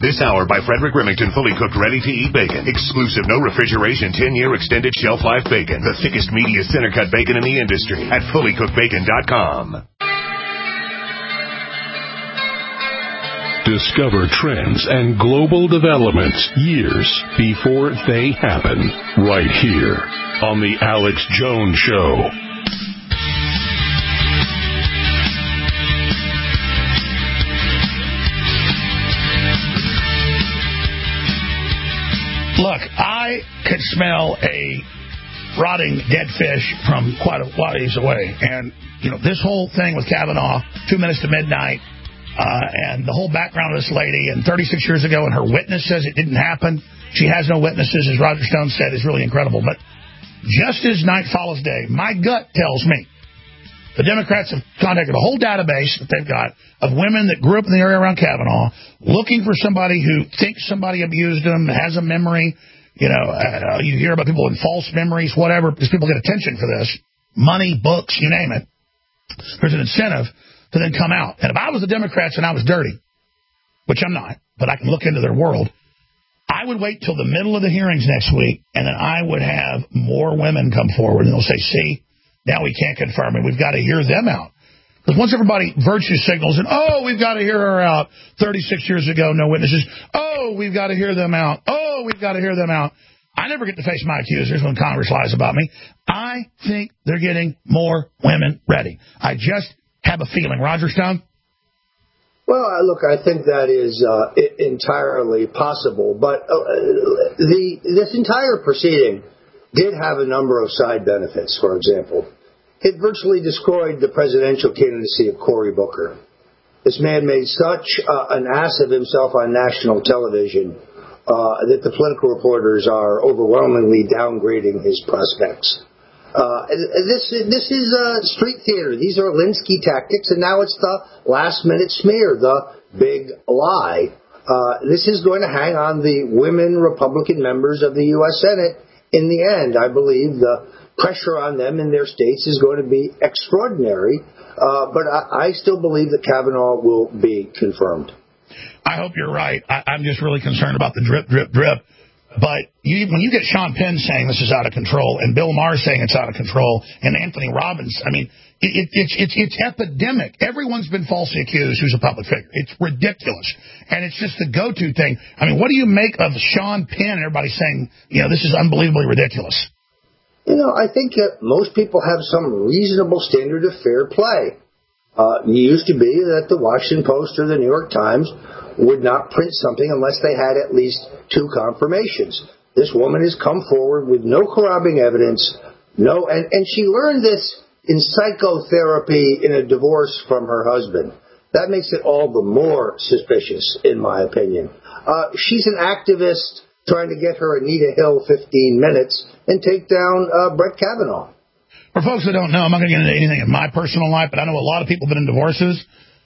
This hour by Frederick Remington, fully cooked, ready-to-eat bacon. Exclusive, no refrigeration, 10-year extended shelf life bacon. The thickest, meatiest, center-cut bacon in the industry at fullycookedbacon.com. Discover trends and global developments years before they happen. Right here on The Alex Jones Show. Look, I could smell a rotting dead fish from quite a ways away. And, you know, this whole thing with Kavanaugh, 2 minutes to midnight, and the whole background of this lady, and 36 years ago, and her witness says it didn't happen. She has no witnesses, as Roger Stone said, is really incredible. But just as night follows day, my gut tells me the Democrats have contacted a whole database that they've got of women that grew up in the area around Kavanaugh, looking for somebody who thinks somebody abused them, has a memory. You know, you hear about people with false memories, whatever, because people get attention for this. Money, books, you name it. There's an incentive to then come out. And if I was the Democrats and I was dirty, which I'm not, but I can look into their world, I would wait till the middle of the hearings next week, and then I would have more women come forward, and they'll say, see, now we can't confirm it. We've got to hear them out. Because once everybody virtue signals, and, oh, we've got to hear her out. 36 years ago, no witnesses. Oh, we've got to hear them out. Oh, we've got to hear them out. I never get to face my accusers when Congress lies about me. I think they're getting more women ready. I just have a feeling. Roger Stone? Well, look, I think that is entirely possible. But this entire proceeding did have a number of side benefits. For example, it virtually destroyed the presidential candidacy of Cory Booker. This man made such an ass of himself on national television that the political reporters are overwhelmingly downgrading his prospects. This is street theater. These are Linsky tactics, and now it's the last-minute smear, the big lie. This is going to hang on the women Republican members of the U.S. Senate. In the end, I believe the pressure on them in their states is going to be extraordinary, but I still believe that Kavanaugh will be confirmed. I hope you're right. I'm just really concerned about the drip, drip, drip. But when you get Sean Penn saying this is out of control, and Bill Maher saying it's out of control, and Anthony Robbins, I mean, it's epidemic. Everyone's been falsely accused who's a public figure. It's ridiculous. And it's just the go-to thing. I mean, what do you make of Sean Penn and everybody saying, you know, this is unbelievably ridiculous? You know, I think that most people have some reasonable standard of fair play. It used to be that the Washington Post or the New York Times would not print something unless they had at least two confirmations. This woman has come forward with no corroborating evidence, and she learned this in psychotherapy in a divorce from her husband. That makes it all the more suspicious, in my opinion. She's an activist trying to get her Anita Hill 15 minutes and take down Brett Kavanaugh. For folks that don't know, I'm not going to get into anything in my personal life, but I know a lot of people that have been in divorces.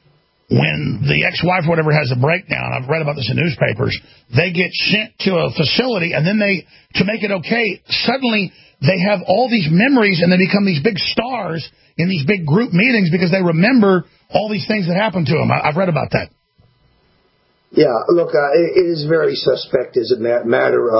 When the ex-wife or whatever has a breakdown, I've read about this in newspapers, they get sent to a facility, and then to make it okay, suddenly they have all these memories, and they become these big stars in these big group meetings because they remember all these things that happened to them. I've read about that. Yeah, look, it is very suspect as a matter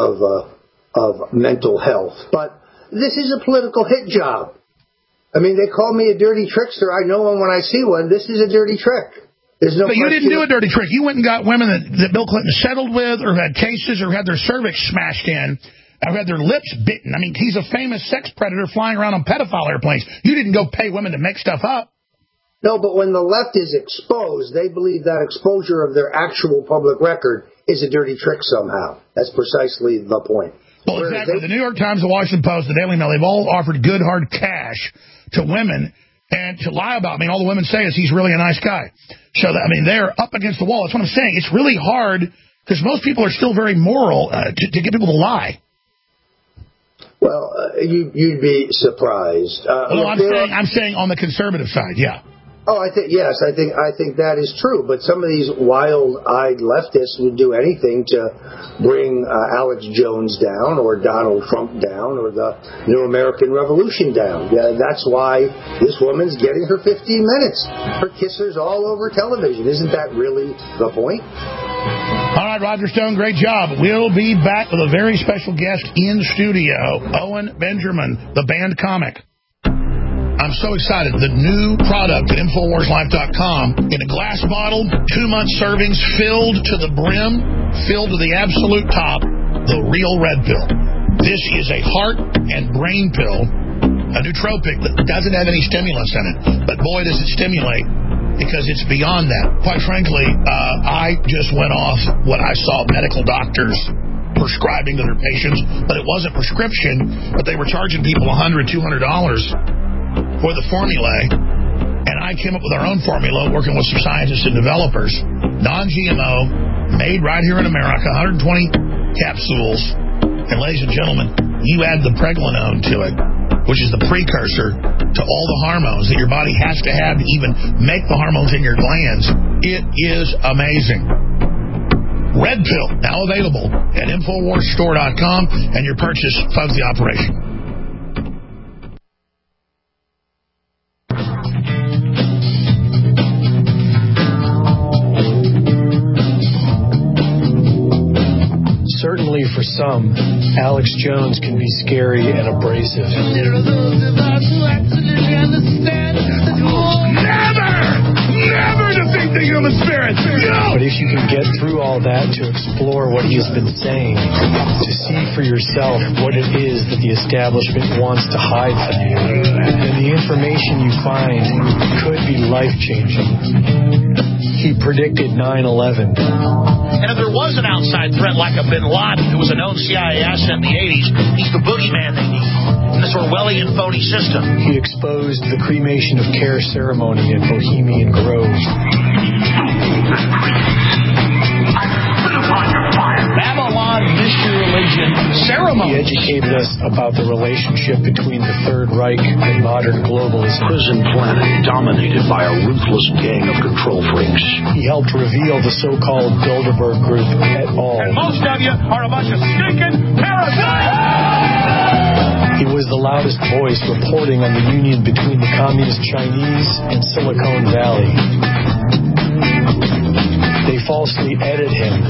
of mental health. But this is a political hit job. I mean, they call me a dirty trickster. I know one when I see one. This is a dirty trick. There's no. But you didn't do a dirty trick. You went and got women that Bill Clinton settled with, or had cases, or had their cervix smashed in, or had their lips bitten. I mean, he's a famous sex predator flying around on pedophile airplanes. You didn't go pay women to make stuff up. No, but when the left is exposed, they believe that exposure of their actual public record is a dirty trick somehow. That's precisely the point. Well, exactly. The New York Times, the Washington Post, the Daily Mail, they've all offered good, hard cash to women and to lie about. I mean, all the women say is he's really a nice guy. So, I mean, they're up against the wall. That's what I'm saying. It's really hard because most people are still very moral to get people to lie. Well, you'd be surprised. Well, I'm saying on the conservative side, yeah. Oh, I think that is true. But some of these wild-eyed leftists would do anything to bring Alex Jones down, or Donald Trump down, or the New American Revolution down. Yeah, that's why this woman's getting her 15 minutes. Her kissers all over television. Isn't that really the point? All right, Roger Stone, great job. We'll be back with a very special guest in studio, Owen Benjamin, the band comic. I'm so excited. The new product at InfoWarsLife.com in a glass bottle, 2-month servings, filled to the brim, filled to the absolute top, the real red pill. This is a heart and brain pill, a nootropic that doesn't have any stimulants in it. But boy, does it stimulate, because it's beyond that. Quite frankly, I just went off what I saw medical doctors prescribing to their patients, but it wasn't prescription, but they were charging people $100, $200 for the formulae, and I came up with our own formula, working with some scientists and developers, non-GMO, made right here in America, 120 capsules, and ladies and gentlemen, you add the pregnenolone to it, which is the precursor to all the hormones that your body has to have to even make the hormones in your glands. It is amazing. Red Pill, now available at InfoWarsStore.com, and your purchase funds the operation. Certainly for some, Alex Jones can be scary and abrasive. Never defeat the human spirit. No! But if you can get through all that to explore what he has been saying, to see for yourself what it is that the establishment wants to hide from you, then the information you find could be life-changing. He predicted 9/11. And if there was an outside threat like a bin Laden, who was a known CIA asset in the 80s, he's the boogeyman they need in this Orwellian phony system. He exposed the cremation of care ceremony at Bohemian Grove. Babylon mystery religion ceremony. He educated us about the relationship between the Third Reich and modern globalism. Prison planet dominated by a ruthless gang of control freaks. He helped reveal the so-called Bilderberg Group et al. And most of you are a bunch of stinking parasites! He was the loudest voice reporting on the union between the communist Chinese and Silicon Valley. They falsely edit him.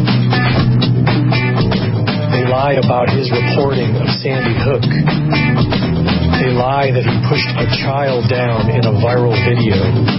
They lie about his reporting of Sandy Hook. They lie that he pushed a child down in a viral video.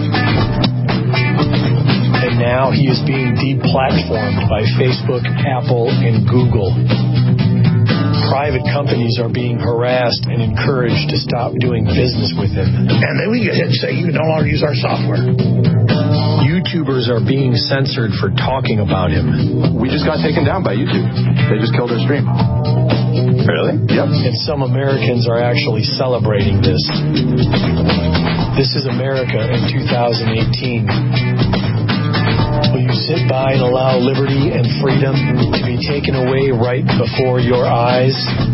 And now he is being deplatformed by Facebook, Apple, and Google. Private companies are being harassed and encouraged to stop doing business with him. And then we get hit and say, you can no longer use our software. YouTubers are being censored for talking about him. We just got taken down by YouTube. They just killed our stream. Really? Yep. And some Americans are actually celebrating this. This is America in 2018. Will you sit by and allow liberty and freedom to be taken away right before your eyes?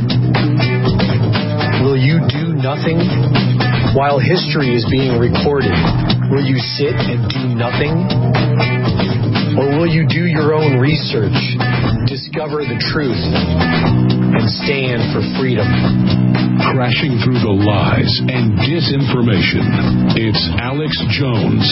Will you do nothing? While history is being recorded, will you sit and do nothing? Or will you do your own research, discover the truth, and stand for freedom? Crashing through the lies and disinformation, it's Alex Jones.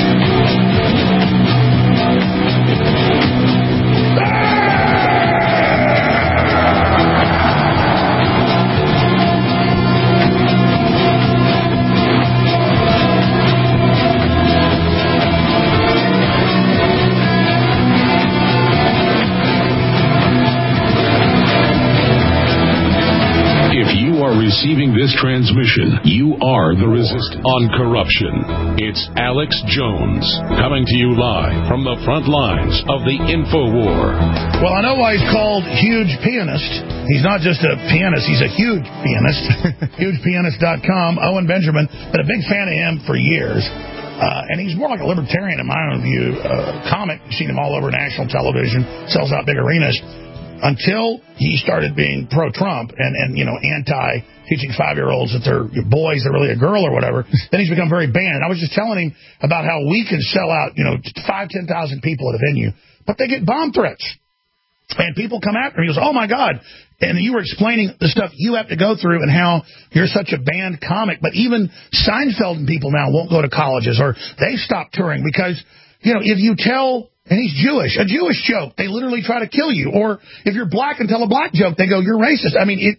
Receiving this transmission, you are the resistance on corruption. It's Alex Jones coming to you live from the front lines of the InfoWar. Well, I know why he's called Huge Pianist. He's not just a pianist, he's a huge pianist. HugePianist.com. Owen Benjamin, been a big fan of him for years. And he's more like a libertarian in my own view. Comic, you've seen him all over national television, sells out big arenas. Until he started being pro-Trump and you know, anti-teaching 5-year-olds that they're boys, they're really a girl or whatever, then he's become very banned. And I was just telling him about how we can sell out, 5,000-10,000 people at a venue, but they get bomb threats. And people come after him. He goes, oh, my God. And you were explaining the stuff you have to go through and how you're such a banned comic. But even Seinfeld and people now won't go to colleges, or they stop touring because, if you tell and he's Jewish. A Jewish joke, they literally try to kill you. Or if you're black and tell a black joke, they go, you're racist. I mean,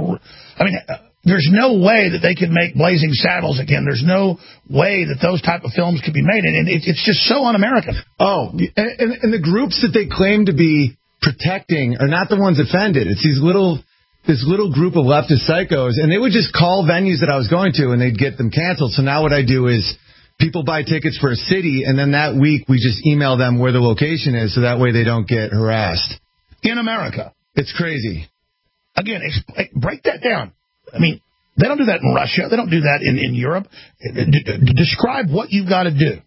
there's no way that they could make Blazing Saddles again. There's no way that those type of films could be made, and it's just so un-American. Oh, and the groups that they claim to be protecting are not the ones offended. It's this little group of leftist psychos, and they would just call venues that I was going to, and they'd get them canceled. So now what I do is people buy tickets for a city, and then that week we just email them where the location is, so that way they don't get harassed. In America. It's crazy. Again, break that down. I mean, they don't do that in Russia. They don't do that in Europe. Describe what you've got to do.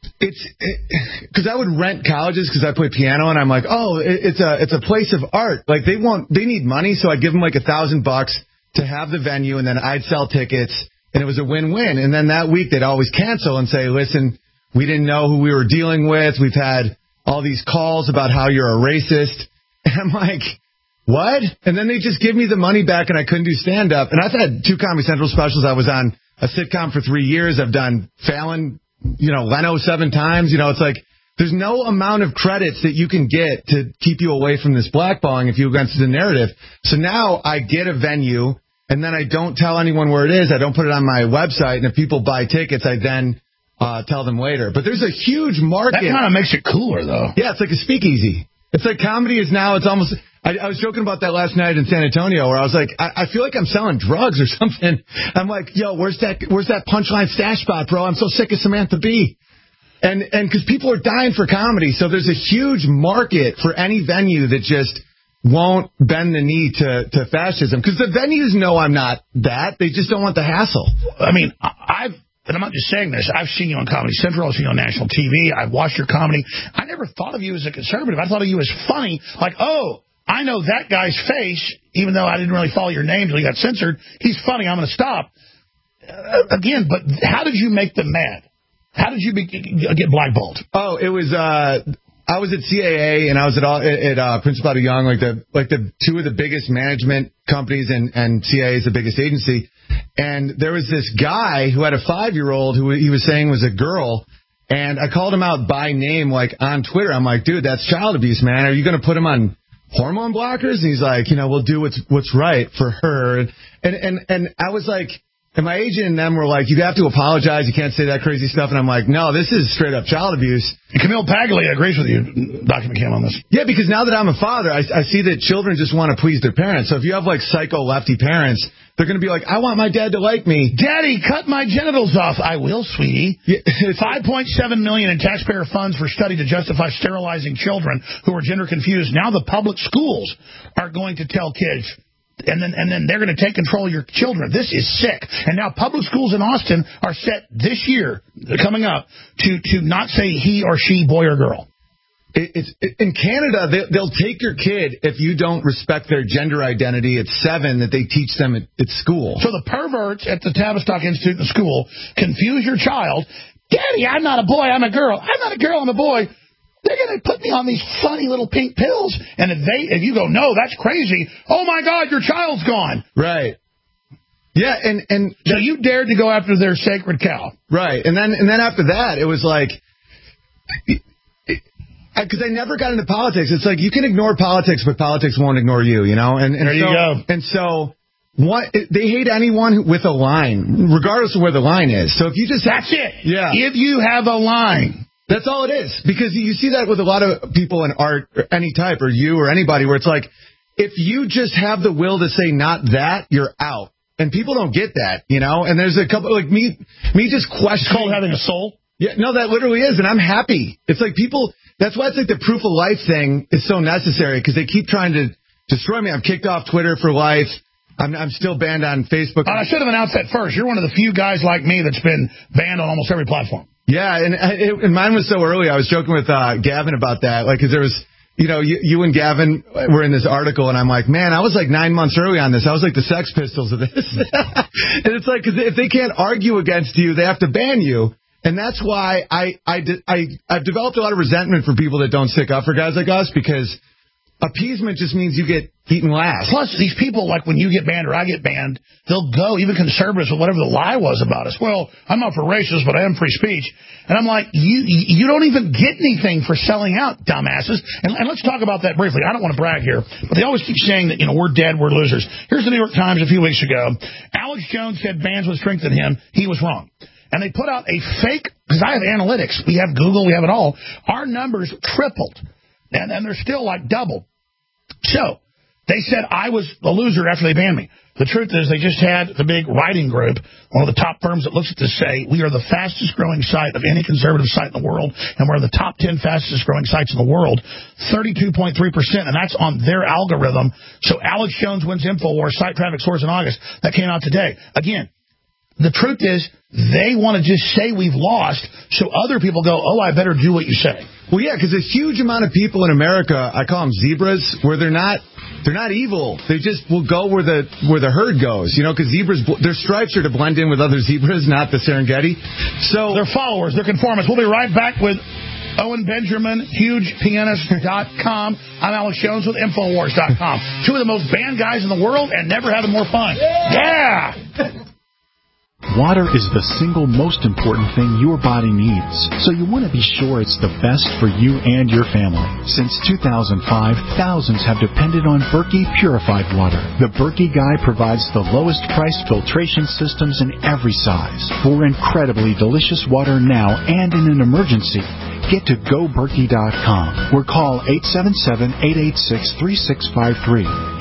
Because I would rent colleges because I play piano, and I'm like, oh, it's a place of art. Like they need money, so I'd give them like $1,000 to have the venue, and then I'd sell tickets, and it was a win-win. And then that week they'd always cancel and say, listen, we didn't know who we were dealing with. We've had all these calls about how you're a racist. And I'm like, what? And then they just give me the money back, and I couldn't do stand-up. And I've had 2 Comedy Central specials. I was on a sitcom for 3 years. I've done Fallon, Leno 7 times. It's like there's no amount of credits that you can get to keep you away from this blackballing if you against the narrative. So now I get a venue, and then I don't tell anyone where it is. I don't put it on my website. And if people buy tickets, I then tell them later. But there's a huge market. That kind of makes it cooler, though. Yeah, it's like a speakeasy. It's like comedy is now, it's almost... I was joking about that last night in San Antonio where I was like, I feel like I'm selling drugs or something. I'm like, yo, where's that punchline stash spot, bro? I'm so sick of Samantha Bee. And because people are dying for comedy, so there's a huge market for any venue that just won't bend the knee to fascism. Because the venues know I'm not that. They just don't want the hassle. I mean, and I'm not just saying this, I've seen you on Comedy Central, I've seen you on national TV, I've watched your comedy. I never thought of you as a conservative. I thought of you as funny, like, oh, I know that guy's face, even though I didn't really follow your name until he got censored. He's funny. I'm going to stop. Again, but how did you make them mad? How did you get blackballed? Oh, it was I was at CAA and I was at Prince Albert Young, like the 2 of the biggest management companies, and CAA is the biggest agency. And there was this guy who had a 5-year-old who he was saying was a girl. And I called him out by name, like on Twitter. I'm like, dude, that's child abuse, man. Are you going to put him on hormone blockers? And he's like, we'll do what's right for her. And I was like, and my agent and them were like, you have to apologize. You can't say that crazy stuff. And I'm like, no, this is straight up child abuse. And Camille Paglia agrees with you, Dr. McCam, on this. Yeah, because now that I'm a father, I see that children just want to please their parents. So if you have like psycho lefty parents, they're going to be like, I want my dad to like me. Daddy, cut my genitals off. I will, sweetie. Yeah. $5.7 million in taxpayer funds for study to justify sterilizing children who are gender confused. Now the public schools are going to tell kids, and then they're going to take control of your children. This is sick. And now public schools in Austin are set this year, coming up, to not say he or she, boy or girl. In Canada, they'll take your kid if you don't respect their gender identity at 7 that they teach them at school. So the perverts at the Tavistock Institute in school confuse your child. Daddy, I'm not a boy, I'm a girl. I'm not a girl, I'm a boy. They're going to put me on these funny little pink pills. And if you go, no, that's crazy. Oh, my God, your child's gone. Right. Yeah, and so you dared to go after their sacred cow. Right. And then after that, it was like... Because I never got into politics. It's like you can ignore politics, but politics won't ignore you, And there you go. And so they hate anyone with a line, regardless of where the line is. So if you just... That's it. Yeah. If you have a line... That's all it is. Because you see that with a lot of people in art, or any type, or you or anybody, where it's like, if you just have the will to say not that, you're out. And people don't get that, And there's a couple, like me just questioning... It's called having a soul? Yeah, no, that literally is, and I'm happy. It's like people... That's why it's like the proof of life thing is so necessary, because they keep trying to destroy me. I'm kicked off Twitter for life. I'm still banned on Facebook. I should have announced that first. You're one of the few guys like me that's been banned on almost every platform. Yeah, and mine was so early. I was joking with Gavin about that, like, because there was, you and Gavin were in this article, and I'm like, man, I was like 9 months early on this. I was like the Sex Pistols of this. And it's like, because if they can't argue against you, they have to ban you. And that's why I've developed a lot of resentment for people that don't stick up for guys like us, because appeasement just means you get eaten last. Plus, these people, like when you get banned or I get banned, they'll go, even conservatives, with whatever the lie was about us. Well, I'm not for racist, but I am free speech. And I'm like, you don't even get anything for selling out, dumbasses. And let's talk about that briefly. I don't want to brag here, but they always keep saying that, we're dead, we're losers. Here's the New York Times a few weeks ago. Alex Jones said bans would strengthen him. He was wrong. And they put out a fake, because I have analytics. We have Google, we have it all. Our numbers tripled. And they're still like double. So, they said I was a loser after they banned me. The truth is they just had the big writing group, one of the top firms that looks at this, say, we are the fastest growing site of any conservative site in the world, and we're the top 10 fastest growing sites in the world, 32.3%, and that's on their algorithm. So Alex Jones wins InfoWars, site traffic source in August. That came out today. Again, the truth is, they want to just say we've lost, so other people go, oh, I better do what you say. Well, yeah, because a huge amount of people in America, I call them zebras, where they're not evil. They just will go where the herd goes, because zebras, their stripes are to blend in with other zebras, not the Serengeti. So they're followers, they're conformists. We'll be right back with Owen Benjamin, hugepianist.com. I'm Alex Jones with Infowars.com. Two of the most banned guys in the world and never having more fun. Yeah! Water is the single most important thing your body needs, so you want to be sure it's the best for you and your family. Since 2005, thousands have depended on Berkey purified water. The Berkey Guy provides the lowest priced filtration systems in every size. For incredibly delicious water now and in an emergency, get to GoBerkey.com or call 877-886-3653.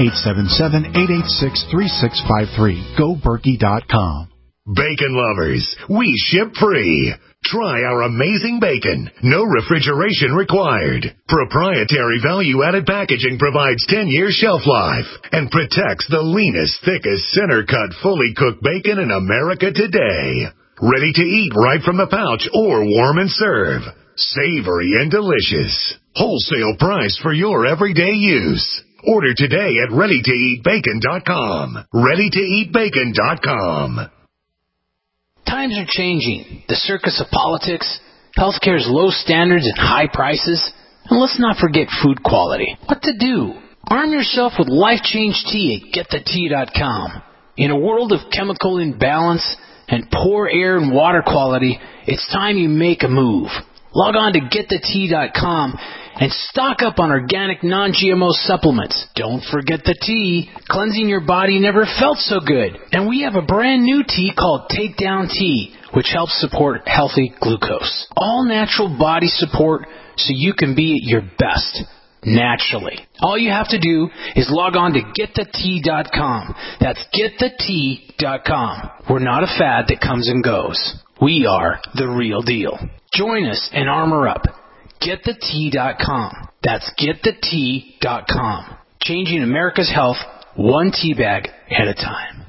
877-886-3653. GoBerkey.com. Bacon lovers, we ship free. Try our amazing bacon. No refrigeration required. Proprietary value-added packaging provides 10-year shelf life and protects the leanest, thickest, center-cut, fully cooked bacon in America today. Ready to eat right from the pouch or warm and serve. Savory and delicious. Wholesale price for your everyday use. Order today at ReadyToEatBacon.com. ReadyToEatBacon.com. Times are changing. The circus of politics, healthcare's low standards and high prices, and let's not forget food quality. What to do? Arm yourself with Life Change Tea at GetTheTea.com. In a world of chemical imbalance and poor air and water quality, it's time you make a move. Log on to GetTheTea.com and stock up on organic non-GMO supplements. Don't forget the tea. Cleansing your body never felt so good. And we have a brand new tea called Takedown Tea, which helps support healthy glucose. All natural body support so you can be at your best naturally. All you have to do is log on to GetTheTea.com. That's GetTheTea.com. We're not a fad that comes and goes. We are the real deal. Join us and armor up. GetTheTea.com. That's GetTheTea.com. Changing America's health one tea bag at a time.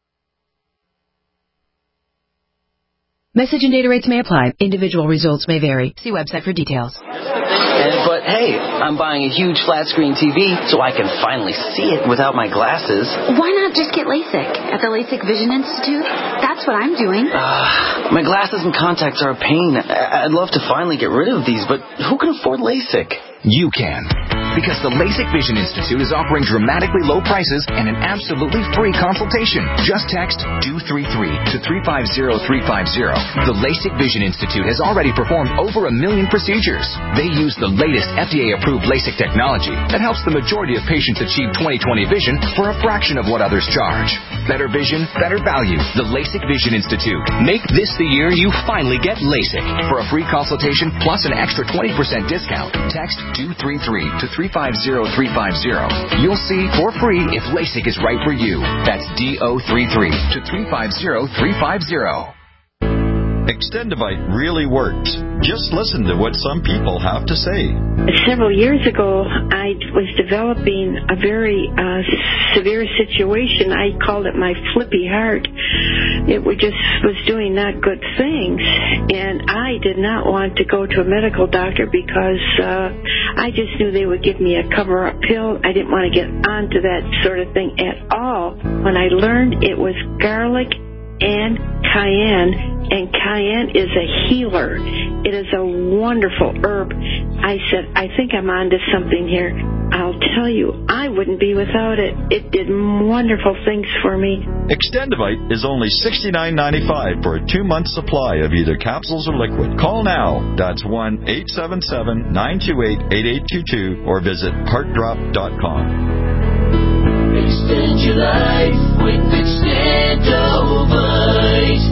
Message and data rates may apply. Individual results may vary. See website for details. But hey, I'm buying a huge flat screen TV so I can finally see it without my glasses. Why not just get LASIK at the LASIK Vision Institute? That's what I'm doing. My glasses and contacts are a pain. I'd love to finally get rid of these, but who can afford LASIK? You can. Because the LASIK Vision Institute is offering dramatically low prices and an absolutely free consultation. Just text DO33 to 350350. The LASIK Vision Institute has already performed over 1 million procedures. They use the latest FDA-approved LASIK technology that helps the majority of patients achieve 20/20 vision for a fraction of what others charge. Better vision, better value. The LASIK Vision Institute. Make this the year you finally get LASIK. For a free consultation plus an extra 20% discount, text DO33 to 350350. You'll see for free if LASIK is right for you. That's DO33 to 350350. Extendivite really works. Just listen to what some people have to say. Several years ago, I was developing a very severe situation. I called it my flippy heart. It was doing not good things, and I did not want to go to a medical doctor because I just knew they would give me a cover-up pill. I didn't want to get onto that sort of thing at all. When I learned it was garlic and cayenne is a healer. It is a wonderful herb. I said, I think I'm onto something here. I'll tell you, I wouldn't be without it. It did wonderful things for me. Extendivite is only $69.95 for a 2-month supply of either capsules or liquid. Call now. That's 1-877-928-8822 or visit heartdrop.com. Extend your life with Extendovite.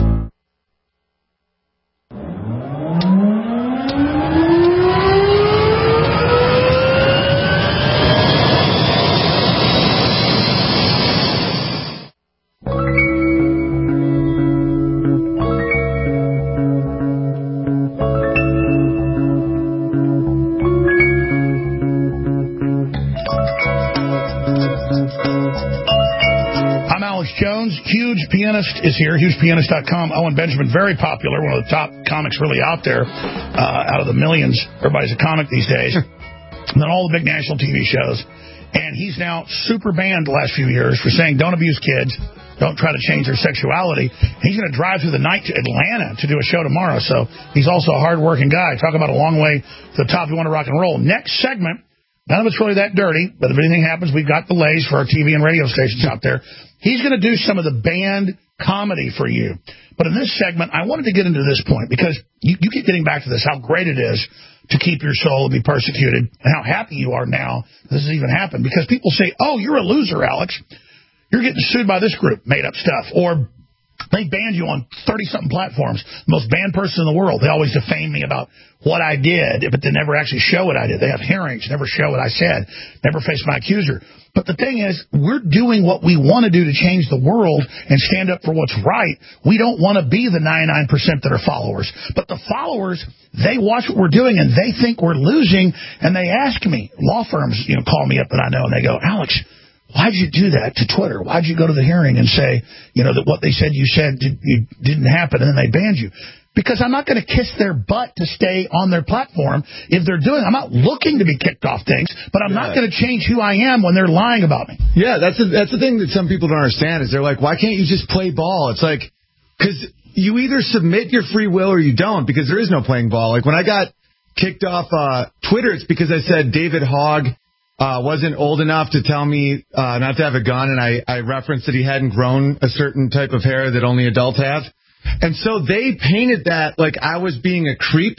Pianist is here, hugepianist.com. Owen Benjamin, very popular, one of the top comics really out there, out of the millions. Everybody's a comic these days. And then all the big national TV shows. And he's now super banned the last few years for saying don't abuse kids, don't try to change their sexuality. He's going to drive through the night to Atlanta to do a show tomorrow. So he's also a hard-working guy. Talk about a long way to the top if you want to rock and roll. Next segment, none of it's really that dirty, but if anything happens, we've got delays for our TV and radio stations out there. He's going to do some of the banned comedy for you. But in this segment, I wanted to get into this point because you keep getting back to this, how great it is to keep your soul and be persecuted, and how happy you are now this has even happened. Because people say, oh, you're a loser, Alex. You're getting sued by this group, made up stuff. Or they banned you on 30-something platforms. Most banned person in the world. They always defame me about what I did, but they never actually show what I did. They have hearings, never show what I said, never face my accuser. But the thing is, we're doing what we want to do to change the world and stand up for what's right. We don't want to be the 99% that are followers. But the followers, they watch what we're doing, and they think we're losing, and they ask me, law firms call me up that I know, and they go, Alex, why'd you do that to Twitter? Why'd you go to the hearing and say, that what they said you said didn't happen, and then they banned you? Because I'm not going to kiss their butt to stay on their platform if they're doing. I'm not looking to be kicked off things, but I'm not going to change who I am when they're lying about me. Yeah, that's the thing that some people don't understand is they're like, why can't you just play ball? It's like, because you either submit your free will or you don't, because there is no playing ball. Like when I got kicked off Twitter, it's because I said David Hogg wasn't old enough to tell me not to have a gun, and I referenced that he hadn't grown a certain type of hair that only adults have. And so they painted that like I was being a creep.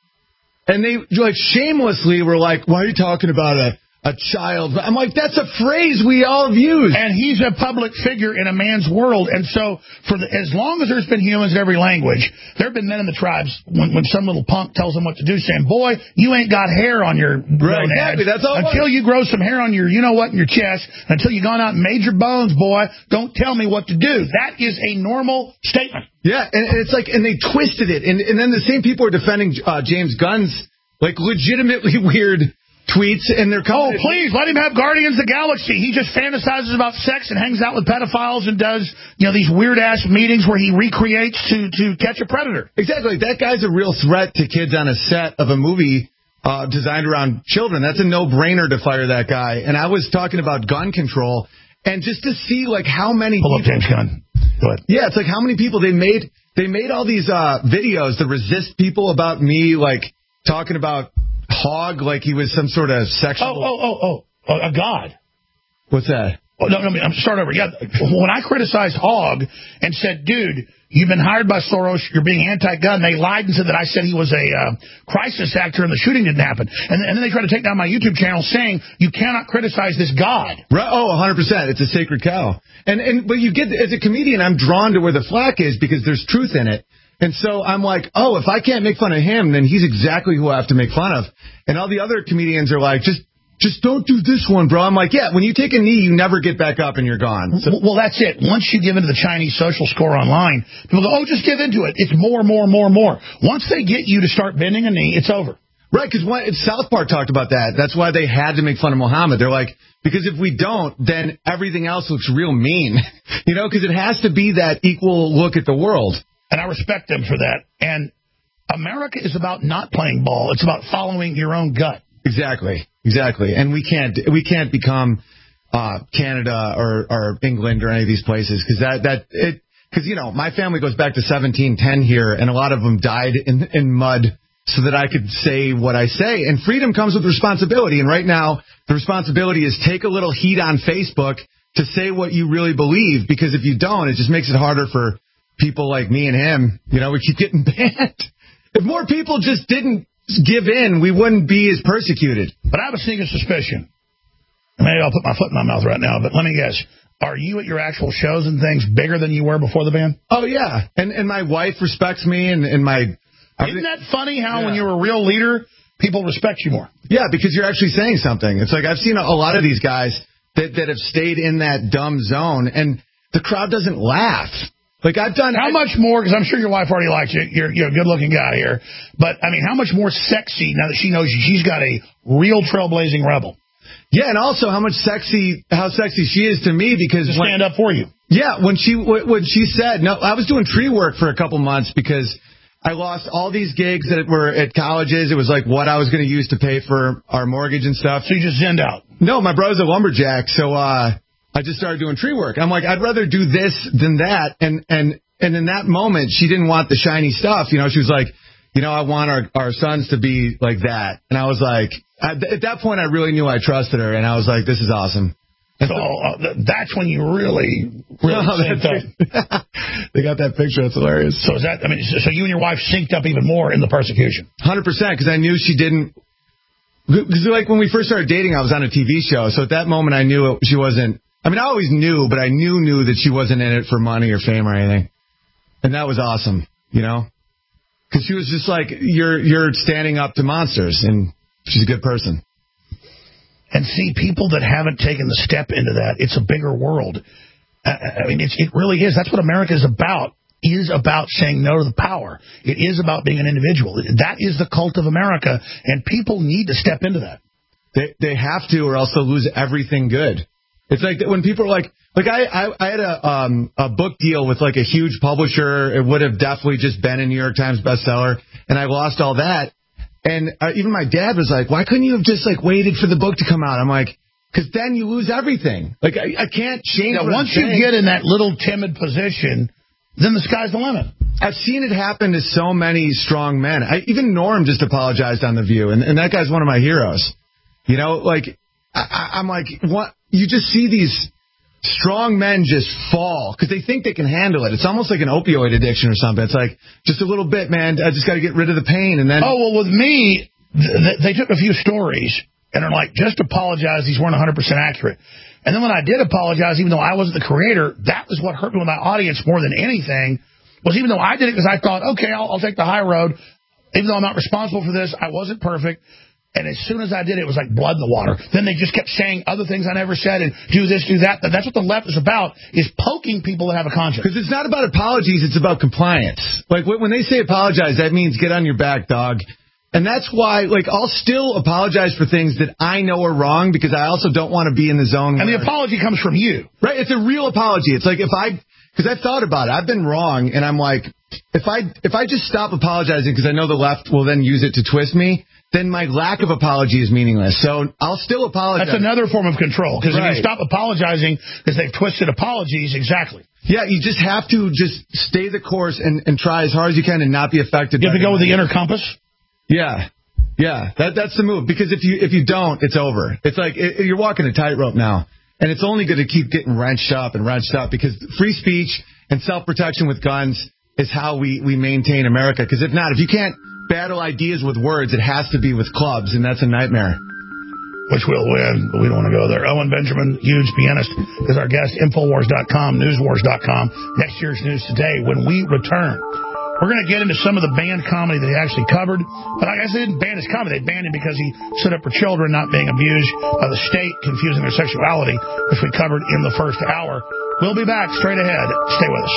And they like shamelessly were like, why are you talking about a child? I'm like, that's a phrase we all have used. And he's a public figure in a man's world. And so as long as there's been humans in every language, there have been men in the tribes when some little punk tells them what to do, saying, boy, you ain't got hair on your gonads. Exactly. That's all until you grow some hair on your in your chest, until you've gone out and made your bones, boy, don't tell me what to do. That is a normal statement. Yeah, and it's like, and they twisted it. And then the same people are defending James Gunn's, like, legitimately weird tweets, and they're calling please, let him have Guardians of the Galaxy. He just fantasizes about sex and hangs out with pedophiles and does, these weird-ass meetings where he recreates to catch a predator. Exactly. That guy's a real threat to kids on a set of a movie designed around children. That's a no-brainer to fire that guy. And I was talking about gun control, and just to see, like, how many Pull up James Gunn. Go ahead. Yeah, it's like how many people they made all these videos to resist people about me, like, talking about Hogg like he was some sort of sexual... a god. What's that? Oh, no, I'm starting over. Yeah, when I criticized Hogg and said, dude, you've been hired by Soros, you're being anti-gun, they lied and said that I said he was a crisis actor and the shooting didn't happen. And then they tried to take down my YouTube channel saying you cannot criticize this god. Right? Oh, 100%. It's a sacred cow. But you get, as a comedian, I'm drawn to where the flack is because there's truth in it. And so I'm like, oh, if I can't make fun of him, then he's exactly who I have to make fun of. And all the other comedians are like, just don't do this one, bro. I'm like, yeah, when you take a knee, you never get back up and you're gone. So, well, that's it. Once you give into the Chinese social score online, people go, oh, just give into it. It's more. Once they get you to start bending a knee, it's over. Right, because South Park talked about that. That's why they had to make fun of Muhammad. They're like, because if we don't, then everything else looks real mean. Because it has to be that equal look at the world. And I respect them for that. And America is about not playing ball. It's about following your own gut. Exactly. And we can't become Canada or England or any of these places because my family goes back to 1710 here, and a lot of them died in mud so that I could say what I say. And freedom comes with responsibility. And right now, the responsibility is take a little heat on Facebook to say what you really believe, because if you don't, it just makes it harder for people like me and him. You know, we keep getting banned. If more people just didn't give in, we wouldn't be as persecuted. But I have a sneaking suspicion. Maybe I'll put my foot in my mouth right now, but let me guess. Are you at your actual shows and things bigger than you were before the ban? Oh, yeah. And my wife respects me, and my... Isn't that funny how when you're a real leader, people respect you more? Yeah, because you're actually saying something. It's like I've seen a lot of these guys that have stayed in that dumb zone, and the crowd doesn't laugh. Like I've done... How much more, because I'm sure your wife already likes you, you're a good-looking guy here, but, I mean, how much more sexy now that she knows she's got a real trailblazing rebel? Yeah, and also how sexy she is to me, because... To stand up for you. Yeah, when she said... No, I was doing tree work for a couple months because I lost all these gigs that were at colleges. It was like what I was going to use to pay for our mortgage and stuff. So you just zenned out? No, my brother's a lumberjack, so I just started doing tree work. I'm like, I'd rather do this than that. And in that moment, she didn't want the shiny stuff. You know, she was like, you know, I want our sons to be like that. And I was like, at that point, I really knew I trusted her. And I was like, this is awesome. So that's when you really synced up. They got that picture. That's hilarious. So is that? I mean, so you and your wife synced up even more in the persecution? 100%, because I knew she didn't. Because like when we first started dating, I was on a TV show. So at that moment, I knew she wasn't. I mean, I always knew, but I knew that she wasn't in it for money or fame or anything. And that was awesome, you know, because she was just like, you're standing up to monsters, and she's a good person. And see, people that haven't taken the step into that, it's a bigger world. I mean, it really is. That's what America is about saying no to the power. It is about being an individual. That is the cult of America, and people need to step into that. They have to, or else they'll lose everything good. It's like when people are like I had a book deal with like a huge publisher. It would have definitely just been a New York Times bestseller, and I lost all that. And even my dad was like, why couldn't you have just like waited for the book to come out? I'm like, because then you lose everything. Like I can't change. Now, once you get in that little timid position, then the sky's the limit. I've seen it happen to so many strong men. Even Norm just apologized on The View, and that guy's one of my heroes. You know, like I'm like, what? You just see these strong men just fall because they think they can handle it. It's almost like an opioid addiction or something. It's like, just a little bit, man. I just got to get rid of the pain. And then... Oh, well, with me, they took a few stories and are like, just apologize. These weren't 100% accurate. And then when I did apologize, even though I wasn't the creator, that was what hurt me with my audience more than anything, was even though I did it because I thought, okay, I'll take the high road. Even though I'm not responsible for this, I wasn't perfect. And as soon as I did it, it was like blood in the water. Then they just kept saying other things I never said and do this, do that. That's what the left is about, is poking people that have a conscience. Because it's not about apologies, it's about compliance. Like, when they say apologize, that means get on your back, dog. And that's why, like, I'll still apologize for things that I know are wrong, because I also don't want to be in the zone. And the apology comes from you. Right, it's a real apology. It's like because I've thought about it. I've been wrong, and I'm like, if I just stop apologizing because I know the left will then use it to twist me, then my lack of apology is meaningless. So I'll still apologize. That's another form of control, because if you stop apologizing because they've twisted apologies, exactly. Yeah, you just have to just stay the course and try as hard as you can and not be affected. You have to go with the inner compass? Yeah. That's the move, because if you don't, it's over. It's like you're walking a tightrope now, and it's only going to keep getting wrenched up, because free speech and self-protection with guns is how we maintain America. Because if not, if you can't battle ideas with words, it has to be with clubs, and that's a nightmare. Which we'll win, but we don't want to go there. Owen Benjamin, huge pianist, is our guest. Infowars.com, newswars.com. Next year's News Today. When we return, we're going to get into some of the banned comedy that he actually covered. But I guess they didn't ban his comedy. They banned him because he stood up for children not being abused by the state, confusing their sexuality, which we covered in the first hour. We'll be back straight ahead. Stay with us.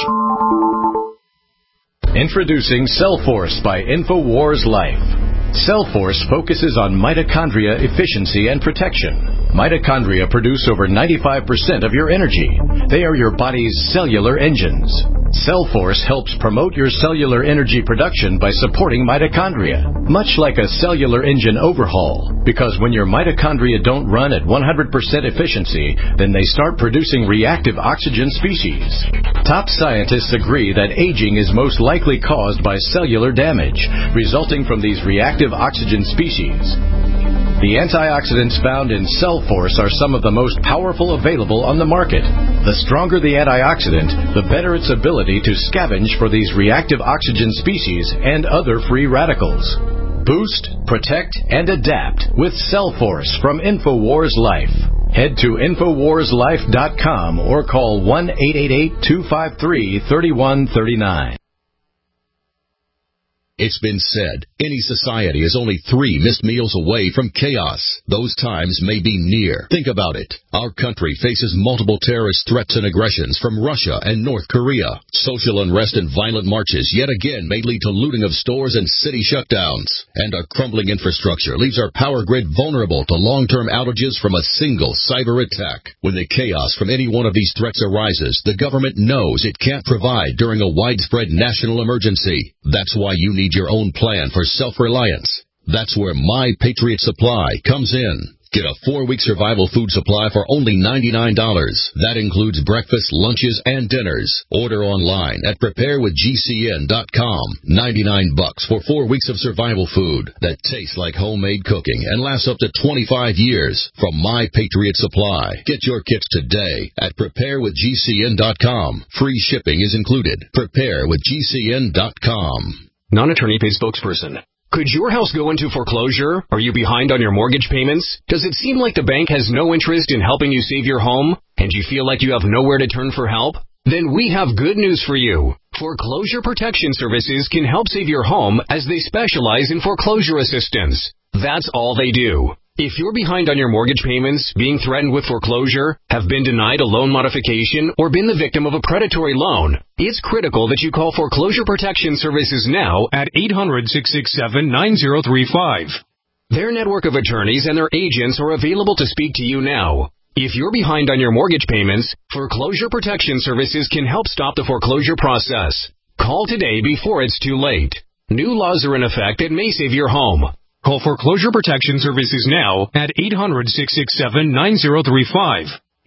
Introducing Cellforce by InfoWars Life. Cellforce focuses on mitochondria efficiency and protection. Mitochondria produce over 95% of your energy. They are your body's cellular engines. Cellforce helps promote your cellular energy production by supporting mitochondria, much like a cellular engine overhaul. Because when your mitochondria don't run at 100% efficiency, then they start producing reactive oxygen species. Top scientists agree that aging is most likely caused by cellular damage, resulting from these reactive oxygen species. The antioxidants found in Cellforce are some of the most powerful available on the market. The stronger the antioxidant, the better its ability to scavenge for these reactive oxygen species and other free radicals. Boost, protect, and adapt with Cellforce from InfoWars Life. Head to InfoWarsLife.com or call 1-888-253-3139. It's been said, any society is only 3 missed meals away from chaos. Those times may be near. Think about it. Our country faces multiple terrorist threats and aggressions from Russia and North Korea. Social unrest and violent marches yet again may lead to looting of stores and city shutdowns. And our crumbling infrastructure leaves our power grid vulnerable to long-term outages from a single cyber attack. When the chaos from any one of these threats arises, the government knows it can't provide during a widespread national emergency. That's why you need your own plan for self-reliance. That's where My Patriot Supply comes in. Get a 4-week survival food supply for only $99. That includes breakfast, lunches, and dinners. Order online at preparewithgcn.com. $99 for 4 weeks of survival food that tastes like homemade cooking and lasts up to 25 years from My Patriot Supply. Get your kits today at preparewithgcn.com. Free shipping is included. Preparewithgcn.com. Non-attorney paid spokesperson. Could your house go into foreclosure? Are you behind on your mortgage payments? Does it seem like the bank has no interest in helping you save your home? And you feel like you have nowhere to turn for help? Then we have good news for you. Foreclosure Protection Services can help save your home as they specialize in foreclosure assistance. That's all they do. If you're behind on your mortgage payments, being threatened with foreclosure, have been denied a loan modification, or been the victim of a predatory loan, it's critical that you call Foreclosure Protection Services now at 800-667-9035. Their network of attorneys and their agents are available to speak to you now. If you're behind on your mortgage payments, Foreclosure Protection Services can help stop the foreclosure process. Call today before it's too late. New laws are in effect that may save your home. Call Foreclosure Protection Services now at 800-667-9035.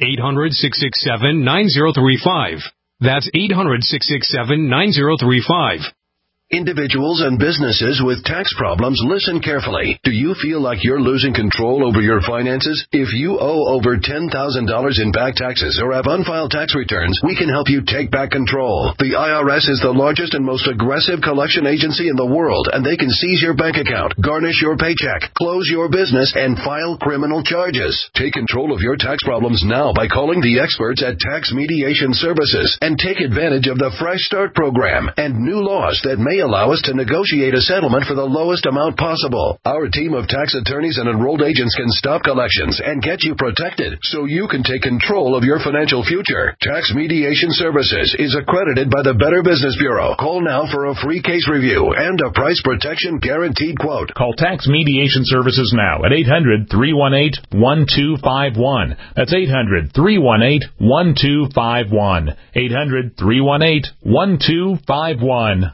800-667-9035. That's 800-667-9035. Individuals and businesses with tax problems, listen carefully. Do you feel like you're losing control over your finances? If you owe over $10,000 in back taxes or have unfiled tax returns, we can help you take back control. The IRS is the largest and most aggressive collection agency in the world, and they can seize your bank account, garnish your paycheck, close your business, and file criminal charges. Take control of your tax problems now by calling the experts at Tax Mediation Services and take advantage of the Fresh Start program and new laws that may allow us to negotiate a settlement for the lowest amount possible. Our team of tax attorneys and enrolled agents can stop collections and get you protected so you can take control of your financial future. Tax Mediation Services is accredited by the Better Business Bureau. Call now for a free case review and a price protection guaranteed quote. Call Tax Mediation Services now at 800-318-1251. That's 800-318-1251. 800-318-1251.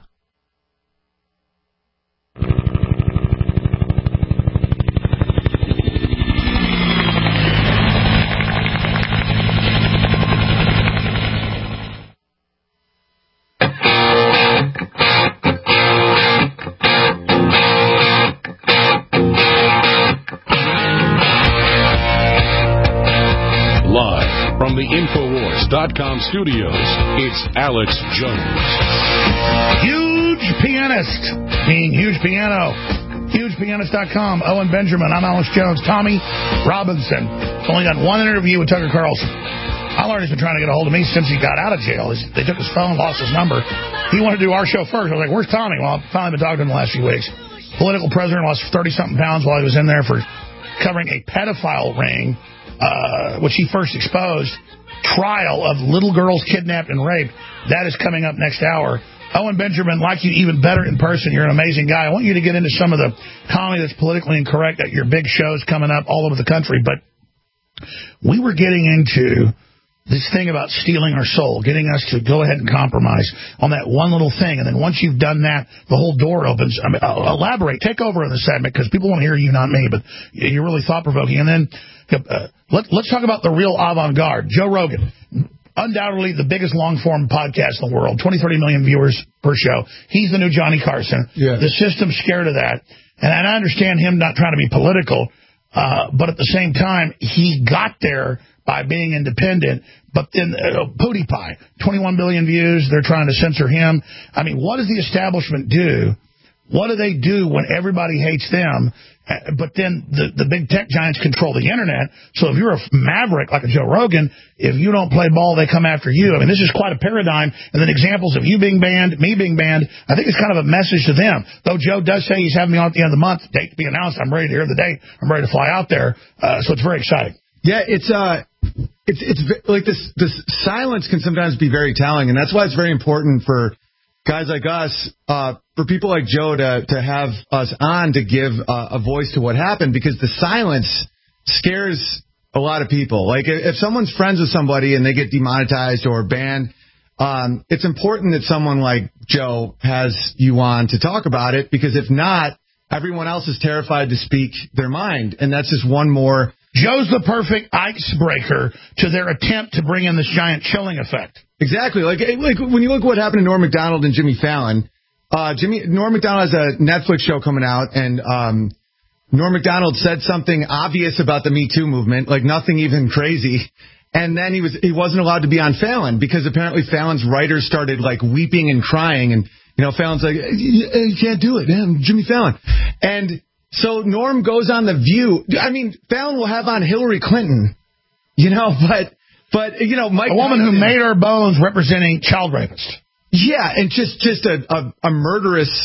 Live from the Infowars.com studios, it's Alex Jones. Huge pianist, meaning huge piano. HugePianist.com. Owen Benjamin. I'm Alex Jones. Tommy Robinson. Only done one interview with Tucker Carlson. Allerdy's been trying to get a hold of me since he got out of jail. They took his phone, lost his number. He wanted to do our show first. I was like, where's Tommy? Well, I've finally been talking to him the last few weeks. Political prisoner, lost 30-something pounds while he was in there for covering a pedophile ring, which he first exposed. Trial of little girls kidnapped and raped. That is coming up next hour. Owen Benjamin, like you even better in person. You're an amazing guy. I want you to get into some of the comedy that's politically incorrect at your big shows coming up all over the country. But we were getting into this thing about stealing our soul, getting us to go ahead and compromise on that one little thing. And then once you've done that, the whole door opens. I mean, I'll elaborate. Take over on the segment because people want to hear you, not me. But you're really thought-provoking. And then let's talk about the real avant-garde. Joe Rogan, undoubtedly the biggest long-form podcast in the world, 20-30 million viewers per show. He's the new Johnny Carson. Yeah. The system's scared of that. And I understand him not trying to be political, but at the same time, he got there by being independent. But then PewDiePie, 21 billion views, they're trying to censor him. I mean, what does the establishment do? What do they do when everybody hates them? But then the big tech giants control the internet. So if you're a maverick like a Joe Rogan, if you don't play ball, they come after you. I mean, this is quite a paradigm. And then examples of you being banned, me being banned. I think it's kind of a message to them. Though Joe does say he's having me on at the end of the month, date to be announced. I'm ready to hear the date. I'm ready to fly out there. So it's very exciting. Yeah, it's like this silence can sometimes be very telling, and that's why it's very important for guys like us, for people like Joe to have us on to give a voice to what happened, because the silence scares a lot of people. Like if someone's friends with somebody and they get demonetized or banned, it's important that someone like Joe has you on to talk about it, because if not, everyone else is terrified to speak their mind, and that's just one more. Joe's the perfect icebreaker to their attempt to bring in this giant chilling effect. Exactly. Like when you look at what happened to Norm Macdonald and Jimmy Fallon, Norm Macdonald has a Netflix show coming out, and Norm Macdonald said something obvious about the Me Too movement, like nothing even crazy, and then he wasn't allowed to be on Fallon because apparently Fallon's writers started like weeping and crying, and Fallon's like, you can't do it, man, Jimmy Fallon. And so Norm goes on The View. I mean, Fallon will have on Hillary Clinton, but Mike, a woman who made her bones representing child rapists. Yeah, and just a murderous.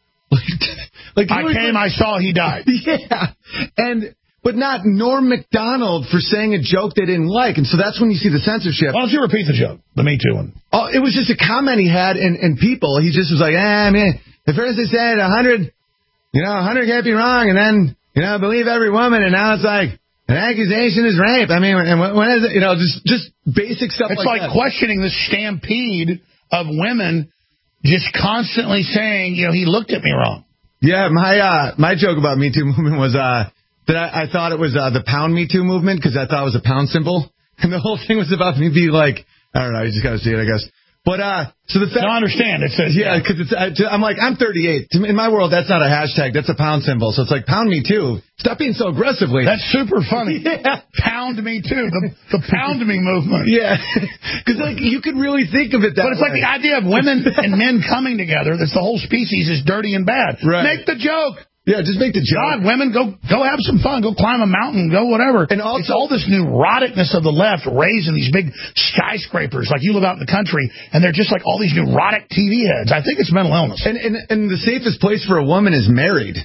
Like I came, I saw, he died. Yeah, but not Norm Macdonald for saying a joke they didn't like, and so that's when you see the censorship. Why don't you repeat the joke, the Me Too one? Oh, it was just a comment he had, and people, he just was like, man, at first they said 100. 100 can't be wrong, and then, believe every woman, and now it's like, an accusation is rape. I mean, and when is it, just basic stuff like that. It's like questioning the stampede of women just constantly saying, he looked at me wrong. Yeah, my joke about Me Too movement was that I thought it was the pound Me Too movement, because I thought it was a pound symbol, and the whole thing was about me being like, I don't know, you just got to see it, I guess. But, so the fact... No, I understand. It says, yeah, because I'm like, I'm 38. In my world, that's not a hashtag. That's a pound symbol. So it's like, pound me too. Stop being so aggressively. That's super funny. Yeah. Pound me too. The pound me movement. Yeah. Because, you could really think of it that way. But it's like the idea of women and men coming together, that's the whole species is dirty and bad. Right. Make the joke. Yeah, just make the joke. God, women, go have some fun. Go climb a mountain. Go whatever. And also, it's all this neuroticness of the left raising these big skyscrapers. Like you live out in the country, and they're just like all these neurotic TV heads. I think it's mental illness. And the safest place for a woman is married.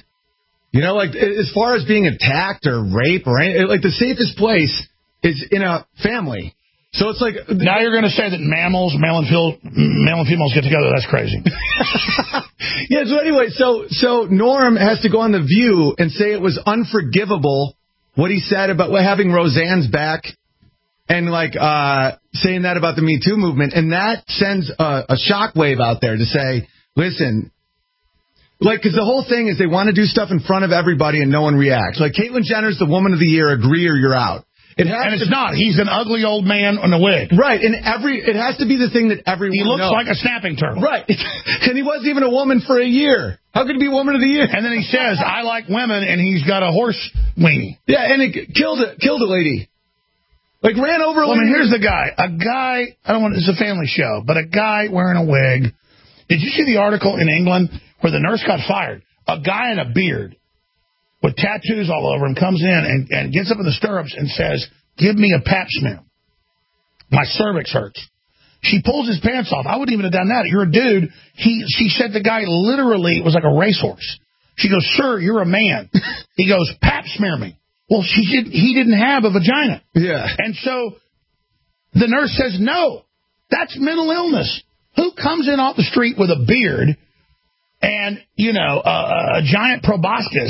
As far as being attacked or raped or anything, the safest place is in a family. So it's like... Now you're going to say that male and females get together. That's crazy. Yeah, so anyway, so Norm has to go on The View and say it was unforgivable what he said about having Roseanne's back and, saying that about the Me Too movement. And that sends a shockwave out there to say, listen... because the whole thing is they want to do stuff in front of everybody and no one reacts. Like, Caitlyn Jenner's the Woman of the Year, agree or you're out. It's not. He's an ugly old man in a wig. Right, and it has to be the thing that everyone knows. He looks like a snapping turtle. Right, and he wasn't even a woman for a year. How could he be Woman of the Year? And then he says, I like women, and he's got a horse weenie. Yeah, and it killed a lady. Ran over a lady. I mean, here's the guy. A guy, it's a family show, but a guy wearing a wig. Did you see the article in England where the nurse got fired? A guy in a beard with tattoos all over him comes in and gets up in the stirrups and says, give me a pap smear. My cervix hurts. She pulls his pants off. I wouldn't even have done that. You're a dude. She said the guy literally was like a racehorse. She goes, sir, you're a man. He goes, pap smear me. Well, he didn't have a vagina. Yeah. And so the nurse says, no, that's mental illness. Who comes in off the street with a beard and, a giant proboscis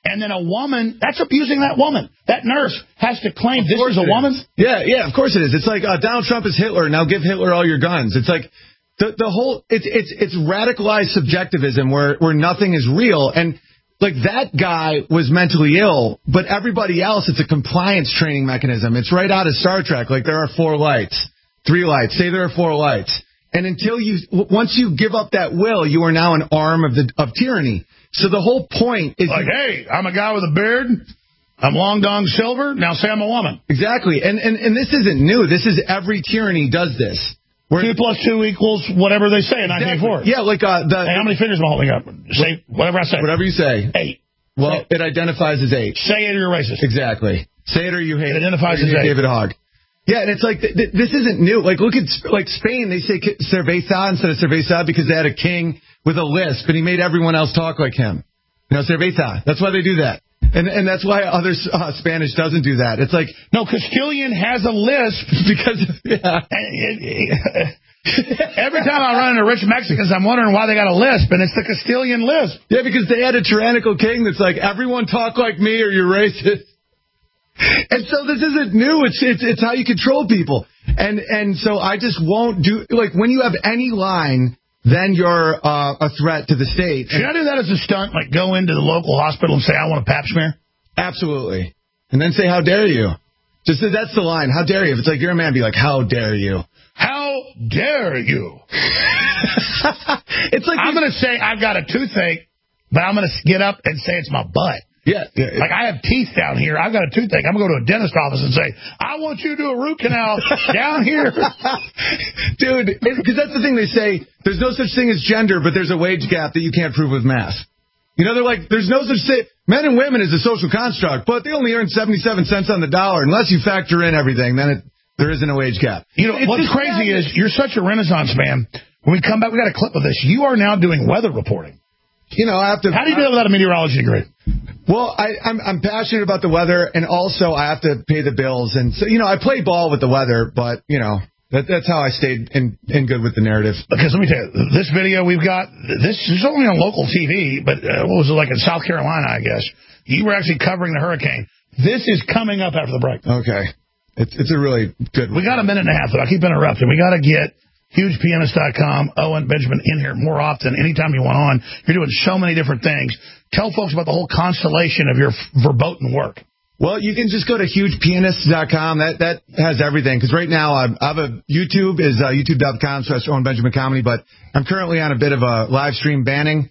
and then a woman, that's abusing that woman. That nurse has to claim this is a woman? Yeah, of course it is. It's like Donald Trump is Hitler, now give Hitler all your guns. It's like the whole, it's radicalized subjectivism where nothing is real. And like that guy was mentally ill, but everybody else, it's a compliance training mechanism. It's right out of Star Trek. Like there are 4 lights, 3 lights, say there are 4 lights. And once you give up that will, you are now an arm of tyranny. So the whole point is like, hey, I'm a guy with a beard. I'm Long Dong Silver. Now say I'm a woman. Exactly. And this isn't new. This is every tyranny does this. 2 plus 2 equals whatever they say in 1984. Yeah, like hey, how many fingers am I holding up? Say whatever I say. Whatever you say. 8. Well, it identifies as 8. Say it or you're racist. Exactly. Say it or you hate. It identifies as 8. David Hogg. Yeah, and it's like this isn't new. Like look at like Spain. They say cerveza instead of cerveza because they had a king with a lisp and he made everyone else talk like him. You know, cerveza. That's why they do that. And that's why other Spanish doesn't do that. It's like no, Castilian has a lisp because every time I run into rich Mexicans, I'm wondering why they got a lisp, and it's the Castilian lisp. Yeah, because they had a tyrannical king that's like everyone talk like me or you're racist. And so this isn't new. It's how you control people. And so I just won't do like when you have any line. Then you're a threat to the state. Should I do that as a stunt? Like go into the local hospital and say, I want a pap smear? Absolutely. And then say, how dare you? Just say, that's the line. How dare you? If it's like you're a man, be like, how dare you? How dare you? It's like I'm going to say I've got a toothache, but I'm going to get up and say it's my butt. Yeah. Like I have teeth down here. I've got a toothache. I'm going to go to a dentist office and say, I want you to do a root canal down here. Dude, because that's the thing they say. There's no such thing as gender, but there's a wage gap that you can't prove with math. You know, they're like, there's no such thing. Men and women is a social construct, but they only earn 77 cents on the dollar. Unless you factor in everything, then there isn't a wage gap. You know, what's crazy is you're such a Renaissance man. When we come back, we got a clip of this. You are now doing weather reporting. You know, I have to. How do you do it without a meteorology degree? Well, I'm passionate about the weather, and also I have to pay the bills. And so, you know, I play ball with the weather, but, you know, that's how I stayed in good with the narrative. Because let me tell you, this video we've got, this is only on local TV, but what was it, like in South Carolina, I guess. You were actually covering the hurricane. This is coming up after the break. Okay. It's a really good one. We got a minute and a half, but I keep interrupting. We got to get HugePianist.com, Owen Benjamin in here more often. Anytime you want on, you're doing so many different things. Tell folks about the whole constellation of your verboten work. Well, you can just go to HugePianist.com. That has everything. Because right now I have a YouTube is youtube.com/Owen Benjamin Comedy. But I'm currently on a bit of a live stream banning.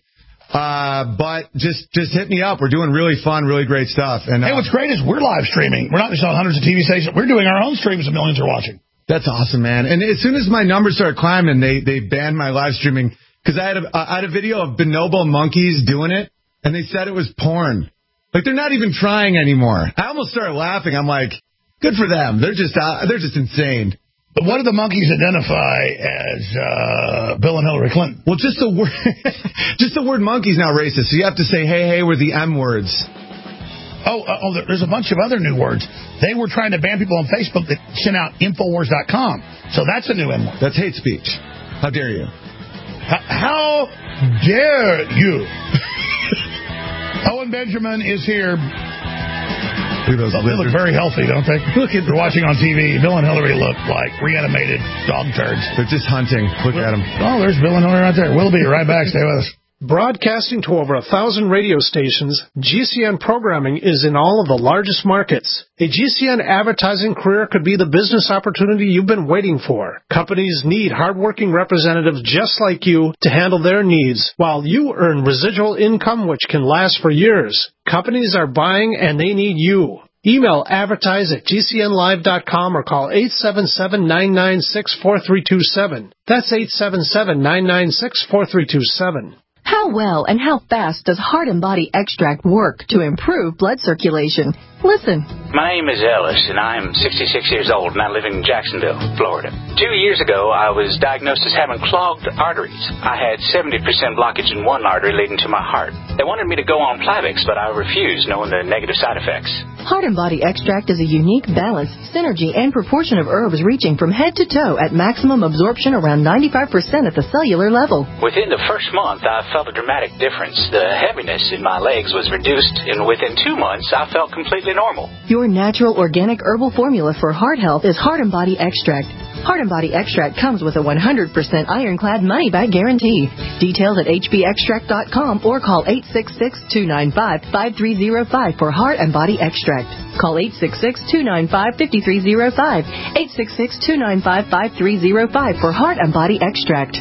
But just hit me up. We're doing really fun, really great stuff. And hey, what's great is we're live streaming. We're not just on hundreds of TV stations. We're doing our own streams and millions are watching. That's awesome, man. And as soon as my numbers started climbing, they banned my live streaming because I had a video of bonobo monkeys doing it, and they said it was porn. Like they're not even trying anymore. I almost started laughing. I'm like, good for them. They're just insane. But what do the monkeys identify as Bill and Hillary Clinton? Well, just the word monkey's now racist. So you have to say, hey, we're the M words. Oh, there's a bunch of other new words. They were trying to ban people on Facebook that sent out Infowars.com. So that's a new M word. That's hate speech. How dare you? How dare you? Owen Benjamin is here. They look very healthy, don't they? They're watching on TV. Bill and Hillary look like reanimated dog turds. They're just hunting. Look at them. Oh, there's Bill and Hillary right there. We'll be right back. Stay with us. Broadcasting to over 1,000 radio stations, GCN programming is in all of the largest markets. A GCN advertising career could be the business opportunity you've been waiting for. Companies need hardworking representatives just like you to handle their needs, while you earn residual income which can last for years. Companies are buying and they need you. Email advertise@gcnlive.com or call 877-996-4327. That's 877-996-4327. How well and how fast does Heart and Body Extract work to improve blood circulation? Listen. My name is Ellis, and I'm 66 years old, and I live in Jacksonville, Florida. 2 years ago, I was diagnosed as having clogged arteries. I had 70% blockage in one artery leading to my heart. They wanted me to go on Plavix, but I refused, knowing the negative side effects. Heart and Body Extract is a unique balance, synergy, and proportion of herbs reaching from head to toe at maximum absorption around 95% at the cellular level. Within the first month, I felt a dramatic difference. The heaviness in my legs was reduced, and within 2 months, I felt completely normal. Your natural organic herbal formula for heart health is Heart and Body Extract. Heart and Body Extract comes with a 100% ironclad money-back guarantee. Details at hbextract.com or call 866-295-5305 for Heart and Body Extract. Call 866-295-5305. 866-295-5305 for Heart and Body Extract.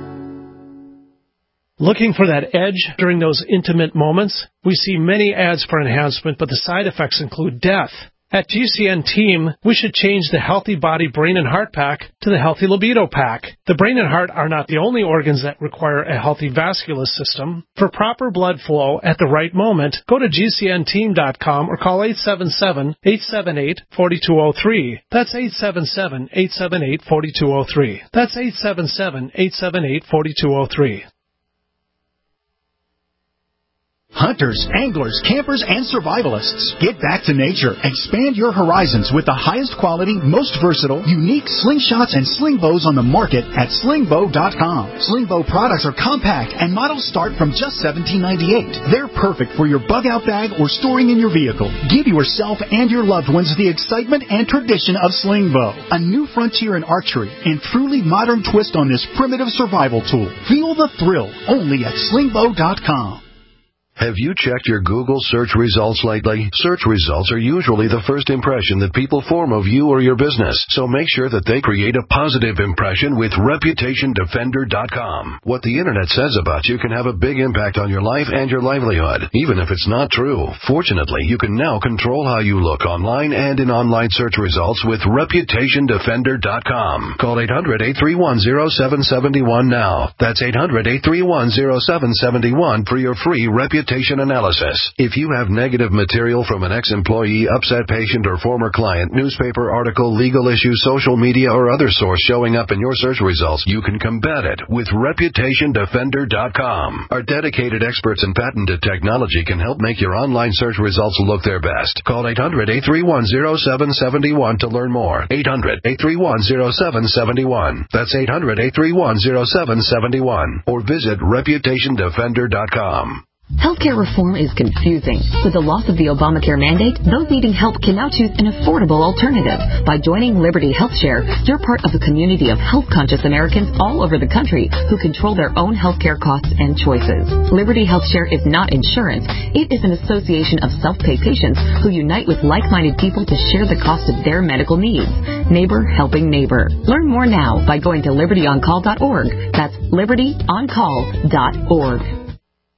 Looking for that edge during those intimate moments? We see many ads for enhancement, but the side effects include death. At GCN Team, we should change the Healthy Body Brain and Heart Pack to the Healthy Libido Pack. The brain and heart are not the only organs that require a healthy vascular system. For proper blood flow at the right moment, go to GCNteam.com or call 877-878-4203. That's 877-878-4203. That's 877-878-4203. Hunters, anglers, campers, and survivalists. Get back to nature. Expand your horizons with the highest quality, most versatile, unique slingshots and sling bows on the market at slingbow.com. Slingbow products are compact and models start from just $17.98. They're perfect for your bug-out bag or storing in your vehicle. Give yourself and your loved ones the excitement and tradition of Slingbow, a new frontier in archery and truly modern twist on this primitive survival tool. Feel the thrill only at slingbow.com. Have you checked your Google search results lately? Search results are usually the first impression that people form of you or your business, so make sure that they create a positive impression with ReputationDefender.com. What the Internet says about you can have a big impact on your life and your livelihood, even if it's not true. Fortunately, you can now control how you look online and in online search results with ReputationDefender.com. Call 800-831-0771 now. That's 800-831-0771 for your free reputation analysis. If you have negative material from an ex-employee, upset patient, or former client, newspaper article, legal issue, social media, or other source showing up in your search results, you can combat it with ReputationDefender.com. Our dedicated experts in patented technology can help make your online search results look their best. Call 800-831-0771 to learn more. 800-831-0771. That's 800-831-0771. Or visit ReputationDefender.com. Healthcare reform is confusing. With the loss of the Obamacare mandate, those needing help can now choose an affordable alternative. By joining Liberty HealthShare, you're part of a community of health-conscious Americans all over the country who control their own healthcare costs and choices. Liberty HealthShare is not insurance. It is an association of self-pay patients who unite with like-minded people to share the cost of their medical needs. Neighbor helping neighbor. Learn more now by going to libertyoncall.org. That's libertyoncall.org.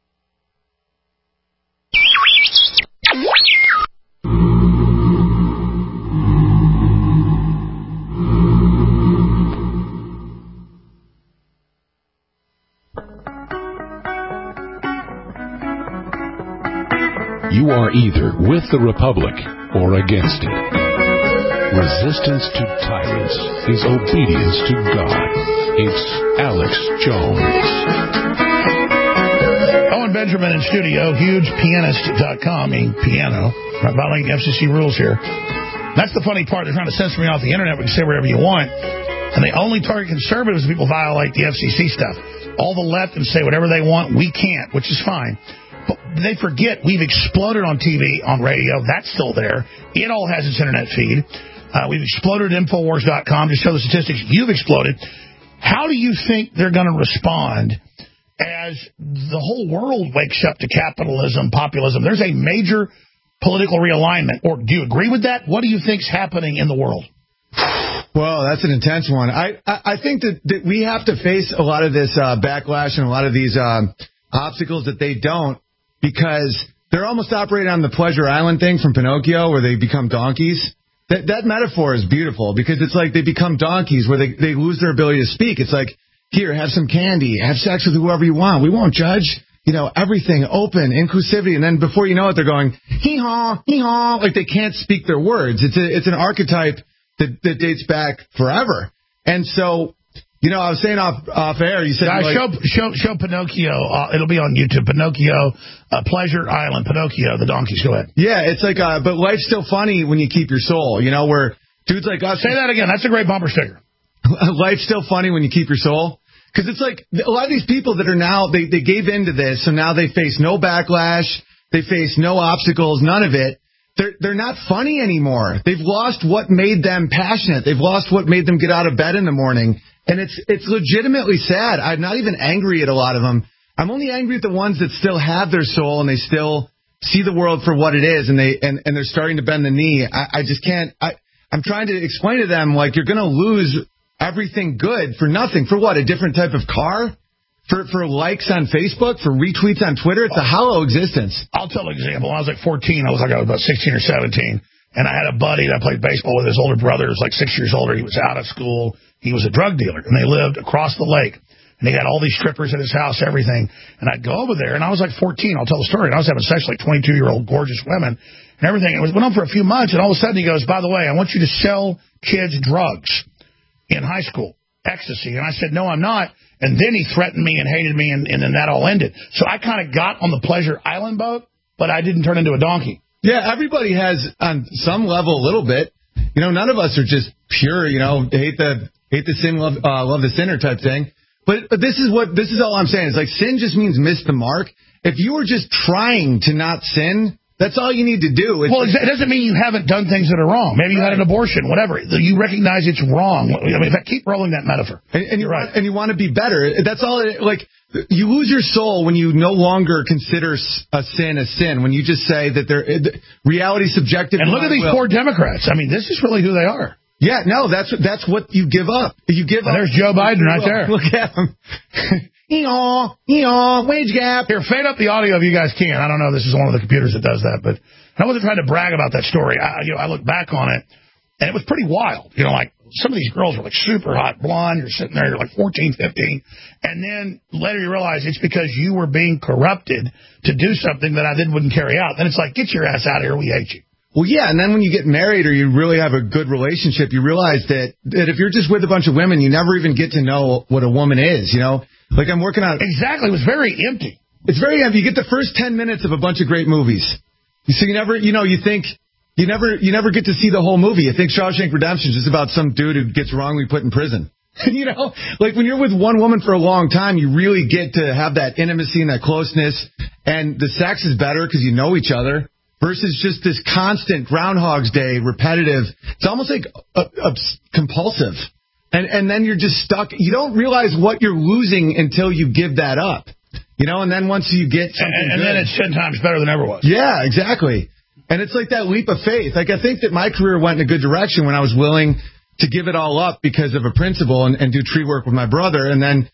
You are either with the Republic or against it. Resistance to tyrants is obedience to God. It's Alex Jones. Owen Benjamin in studio, hugepianist.com, meaning piano, right, violating FCC rules here. That's the funny part. They're trying to censor me off the internet. We can say whatever you want. And they only target conservatives when people violate the FCC stuff. All the left can say whatever they want. We can't, which is fine. But they forget we've exploded on TV, on radio. That's still there. It all has its internet feed. We've exploded at Infowars.com to show the statistics. You've exploded. How do you think they're going to respond as the whole world wakes up to capitalism, populism? There's a major political realignment. Or do you agree with that? What do you think's happening in the world? Well, that's an intense one. I think that we have to face a lot of this backlash and a lot of these obstacles that they don't, because they're almost operating on the Pleasure Island thing from Pinocchio where they become donkeys. That metaphor is beautiful because it's like they become donkeys where they lose their ability to speak. It's like, here, have some candy, have sex with whoever you want. We won't judge. everything open, inclusivity, and then before you know it, they're going, hee-haw, hee-haw, like they can't speak their words. It's an archetype that dates back forever. And so, I was saying off air, you said... Guys, show Pinocchio. It'll be on YouTube. Pinocchio, Pleasure Island, Pinocchio, the donkeys. Go ahead. Yeah, it's like, but life's still funny when you keep your soul, where dudes like us... Say that again. That's a great bumper sticker. Life's still funny when you keep your soul. Because it's like a lot of these people that are now, they gave into this, so now they face no backlash, they face no obstacles, none of it. They're not funny anymore. They've lost what made them passionate. They've lost what made them get out of bed in the morning. And it's legitimately sad. I'm not even angry at a lot of them. I'm only angry at the ones that still have their soul and they still see the world for what it is, and they're starting to bend the knee. I just can't. I'm trying to explain to them, like, you're going to lose everything good for nothing. For what? A different type of car? For likes on Facebook? For retweets on Twitter? It's a hollow existence. I'll tell an example. When I was like 14, I was about 16 or 17, and I had a buddy that I played baseball with. His older brother was like 6 years older. He was out of school. He was a drug dealer, and they lived across the lake. And he had all these strippers at his house, everything. And I'd go over there, and I was like 14. I'll tell the story. And I was having sex with like 22-year-old gorgeous women and everything. It went on for a few months, and all of a sudden he goes, by the way, I want you to sell kids drugs in high school, ecstasy. And I said, no, I'm not. And then he threatened me and hated me, and then that all ended. So I kind of got on the Pleasure Island boat, but I didn't turn into a donkey. Yeah, everybody has, on some level, a little bit. None of us are just pure, hate the sin, love the sinner type thing. But this is all I'm saying. It's like sin just means miss the mark. If you were just trying to not sin, that's all you need to do. Well, it doesn't mean you haven't done things that are wrong. Maybe you had an abortion, whatever. You recognize it's wrong. I mean, keep rolling that metaphor. And you're right. And you want to be better. That's all. You lose your soul when you no longer consider a sin. When you just say that reality's subjective. And look at these poor Democrats. I mean, this is really who they are. Yeah, no, that's what you give up. You give up. There's Joe Biden right there. Look at him. Wage gap. Here, fade up the audio if you guys can. I don't know. This is one of the computers that does that, but I wasn't trying to brag about that story. I look back on it, and it was pretty wild. Like some of these girls were like super hot, blonde. You're sitting there, you're like 14, 15, and then later you realize it's because you were being corrupted to do something that I then wouldn't carry out. Then it's like, get your ass out of here. We hate you. Well, yeah, and then when you get married or you really have a good relationship, you realize that if you're just with a bunch of women, you never even get to know what a woman is, Like I'm working on... Exactly. It was very empty. It's very empty. You get the first 10 minutes of a bunch of great movies. So you never, you think... You never get to see the whole movie. You think Shawshank Redemption is just about some dude who gets wrongly put in prison. Like when you're with one woman for a long time, you really get to have that intimacy and that closeness, and the sex is better because you know each other. Versus just this constant Groundhog's Day, repetitive. It's almost like compulsive. And then you're just stuck. You don't realize what you're losing until you give that up. And then once you get something and then it's 10 times better than ever was. Yeah, exactly. And it's like that leap of faith. Like I think that my career went in a good direction when I was willing to give it all up because of a principle and do tree work with my brother. And then,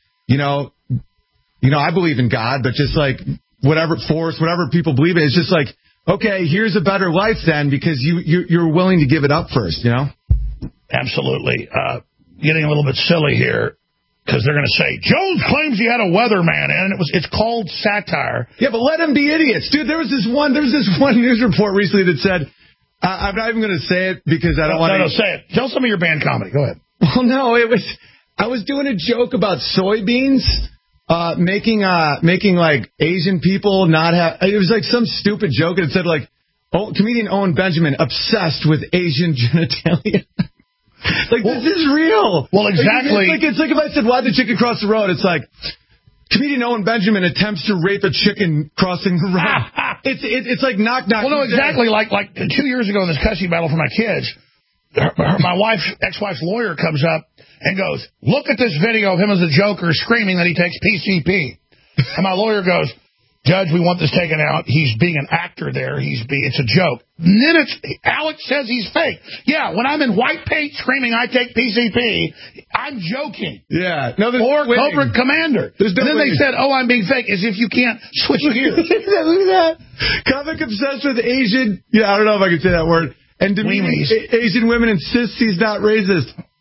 I believe in God, but just like whatever force, whatever people believe in, it's just like, okay, here's a better life then, because you're willing to give it up first, Absolutely. Getting a little bit silly here, because they're going to say, Jones claims he had a weatherman, and it's called satire. Yeah, but let them be idiots. Dude, there was this one news report recently that said, I'm not even going to say it because I don't want to... No, say it. Tell some of your band comedy. Go ahead. Well, no, I was doing a joke about soybeans. Making like Asian people not have, it was like some stupid joke, and it said like, comedian Owen Benjamin obsessed with Asian genitalia. This is real. Well, exactly. It's like if I said, why'd the chicken cross the road? It's like, comedian Owen Benjamin attempts to rape a chicken crossing the road. It's like knock. Well, no, exactly. Like 2 years ago in this custody battle for my kids, my ex-wife's lawyer comes up and goes, look at this video of him as a joker screaming that he takes PCP. And my lawyer goes, Judge, we want this taken out. He's being an actor there. It's a joke. And then Alex says he's fake. Yeah, when I'm in white paint screaming I take PCP, I'm joking. Yeah. No, or Cobra Commander. And then they said, I'm being fake, as if you can't switch gears. Look at that. Comic obsessed with Asian. Yeah, I don't know if I can say that word. And Asian women insists he's not racist.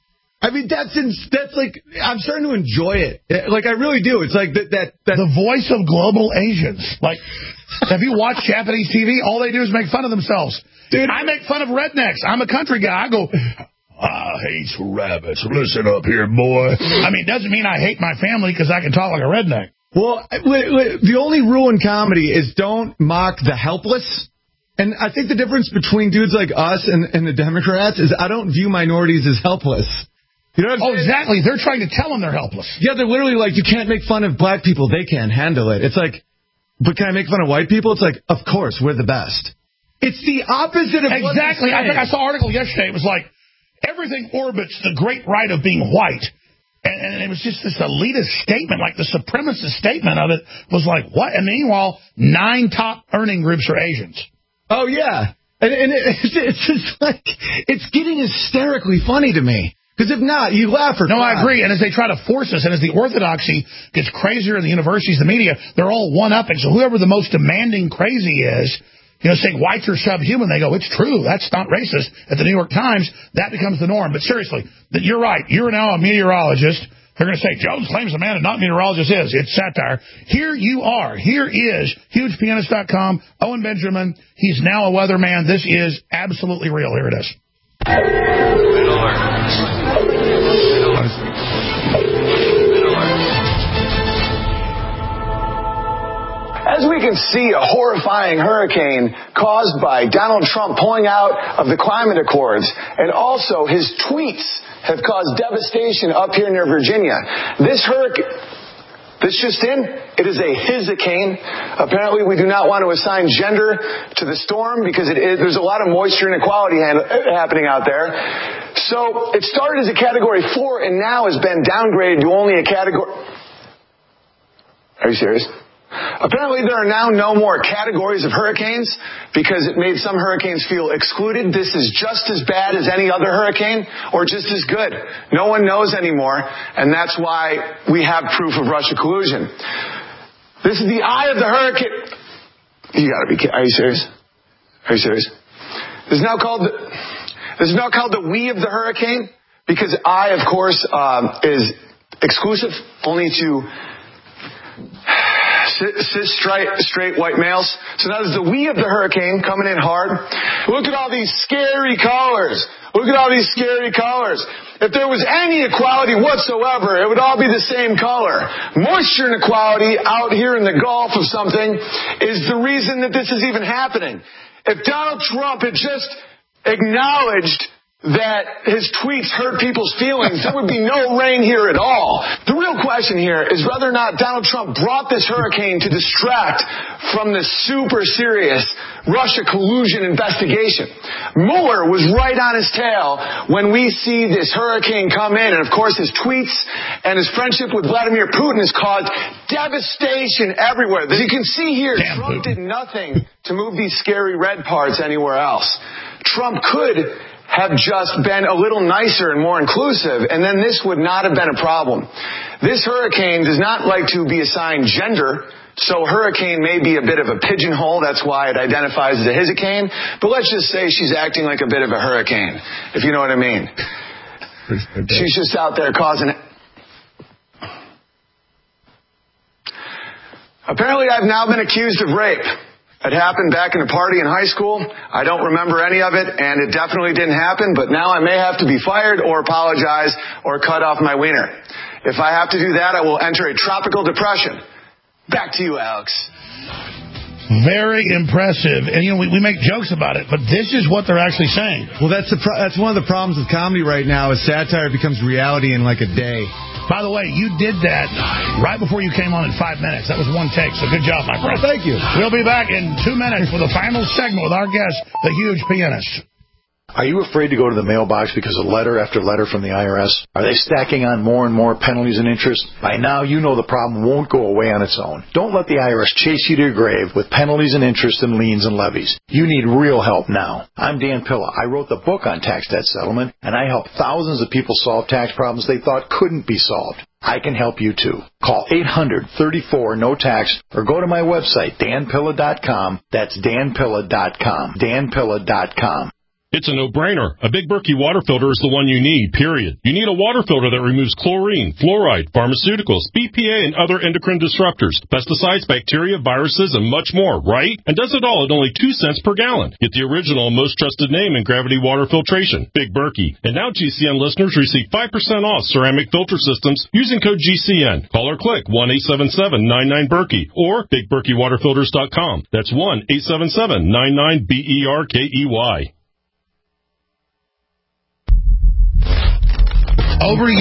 I mean, that's like, I'm starting to enjoy it. Like, I really do. It's like that. The voice of global Asians. Like, have you watched Japanese TV? All they do is make fun of themselves. Dude, I make fun of rednecks. I'm a country guy. I go, I hate rabbits. Listen up here, boy. I mean, it doesn't mean I hate my family because I can talk like a redneck. Well, the only rule in comedy is don't mock the helpless. And I think the difference between dudes like us and the Democrats is I don't view minorities as helpless. You know what I'm saying? Exactly. They're trying to tell them they're helpless. Yeah, they're literally like, you can't make fun of black people. They can't handle it. It's like, but can I make fun of white people? It's like, of course, we're the best. It's the opposite of exactly. I think I saw an article yesterday. It was like, everything orbits the great right of being white. And it was just this elitist statement, like the supremacist statement of it was like, what? And meanwhile, 9 top earning groups are Asians. Oh, yeah. And it's just like, it's getting hysterically funny to me. Because if not, you laugh or No, cry. I agree. And as they try to force us, and as the orthodoxy gets crazier in the universities, the media, they're all one-upping. So whoever the most demanding crazy is, saying whites are subhuman, they go, it's true. That's not racist. At the New York Times, that becomes the norm. But seriously, you're right. You're now a meteorologist. They're going to say, Jones claims the man and not meteorologist is. It's satire. Here you are. Here is HugePianist.com, Owen Benjamin. He's now a weatherman. This is absolutely real. Here it is. As we can see, a horrifying hurricane caused by Donald Trump pulling out of the climate accords, and also his tweets have caused devastation up here near Virginia. This hurricane, this just in, it is a hizzacane. Apparently, we do not want to assign gender to the storm because there's a lot of moisture inequality happening out there. So it started as a Category 4 and now has been downgraded to only a Category... Are you serious? Apparently, there are now no more categories of hurricanes because it made some hurricanes feel excluded. This is just as bad as any other hurricane or just as good. No one knows anymore, and that's why we have proof of Russia collusion. This is the eye of the hurricane. You gotta be kidding. Are you serious? Are you serious? This is now called the we of the hurricane because I, of course, is exclusive only to cis, straight white males. So now there's the we of the hurricane coming in hard. Look at all these scary colors. Look at all these scary colors. If there was any equality whatsoever, it would all be the same color. Moisture inequality out here in the Gulf of something is the reason that this is even happening. If Donald Trump had just acknowledged that his tweets hurt people's feelings, there would be no rain here at all. The real question here is whether or not Donald Trump brought this hurricane to distract from the super serious Russia collusion investigation. Mueller was right on his tail when we see this hurricane come in, and of course his tweets and his friendship with Vladimir Putin has caused devastation everywhere. As you can see here, Trump did nothing to move these scary red parts anywhere else. Trump could have just been a little nicer and more inclusive, and then this would not have been a problem. This hurricane does not like to be assigned gender, so hurricane may be a bit of a pigeonhole. That's why it identifies as a hizzacane. But let's just say she's acting like a bit of a hurricane, if you know what I mean. She's just out there causing... Apparently, I've now been accused of rape. It happened back in a party in high school. I don't remember any of it, and it definitely didn't happen, but now I may have to be fired or apologize or cut off my wiener. If I have to do that, I will enter a tropical depression. Back to you, Alex. Very impressive. And, we make jokes about it, but this is what they're actually saying. Well, that's one of the problems with comedy right now is satire becomes reality in like a day. By the way, you did that right before you came on in 5 minutes. That was one take, so good job, my friend. Oh, thank you. We'll be back in 2 minutes with the final segment with our guest, the huge pianist. Are you afraid to go to the mailbox because of letter after letter from the IRS? Are they stacking on more and more penalties and interest? By now, you know the problem won't go away on its own. Don't let the IRS chase you to your grave with penalties and interest and liens and levies. You need real help now. I'm Dan Pilla. I wrote the book on tax debt settlement, and I help thousands of people solve tax problems they thought couldn't be solved. I can help you too. Call 800-34-NO-TAX or go to my website, danpilla.com. That's danpilla.com. danpilla.com. It's a no-brainer. A Big Berkey water filter is the one you need, period. You need a water filter that removes chlorine, fluoride, pharmaceuticals, BPA, and other endocrine disruptors, pesticides, bacteria, viruses, and much more, right? And does it all at only 2 cents per gallon. Get the original and most trusted name in gravity water filtration, Big Berkey. And now GCN listeners receive 5% off ceramic filter systems using code GCN. Call or click 1-877-99-BERKEY or BigBerkeyWaterFilters.com. That's 1-877-99-BERKEY. Overuse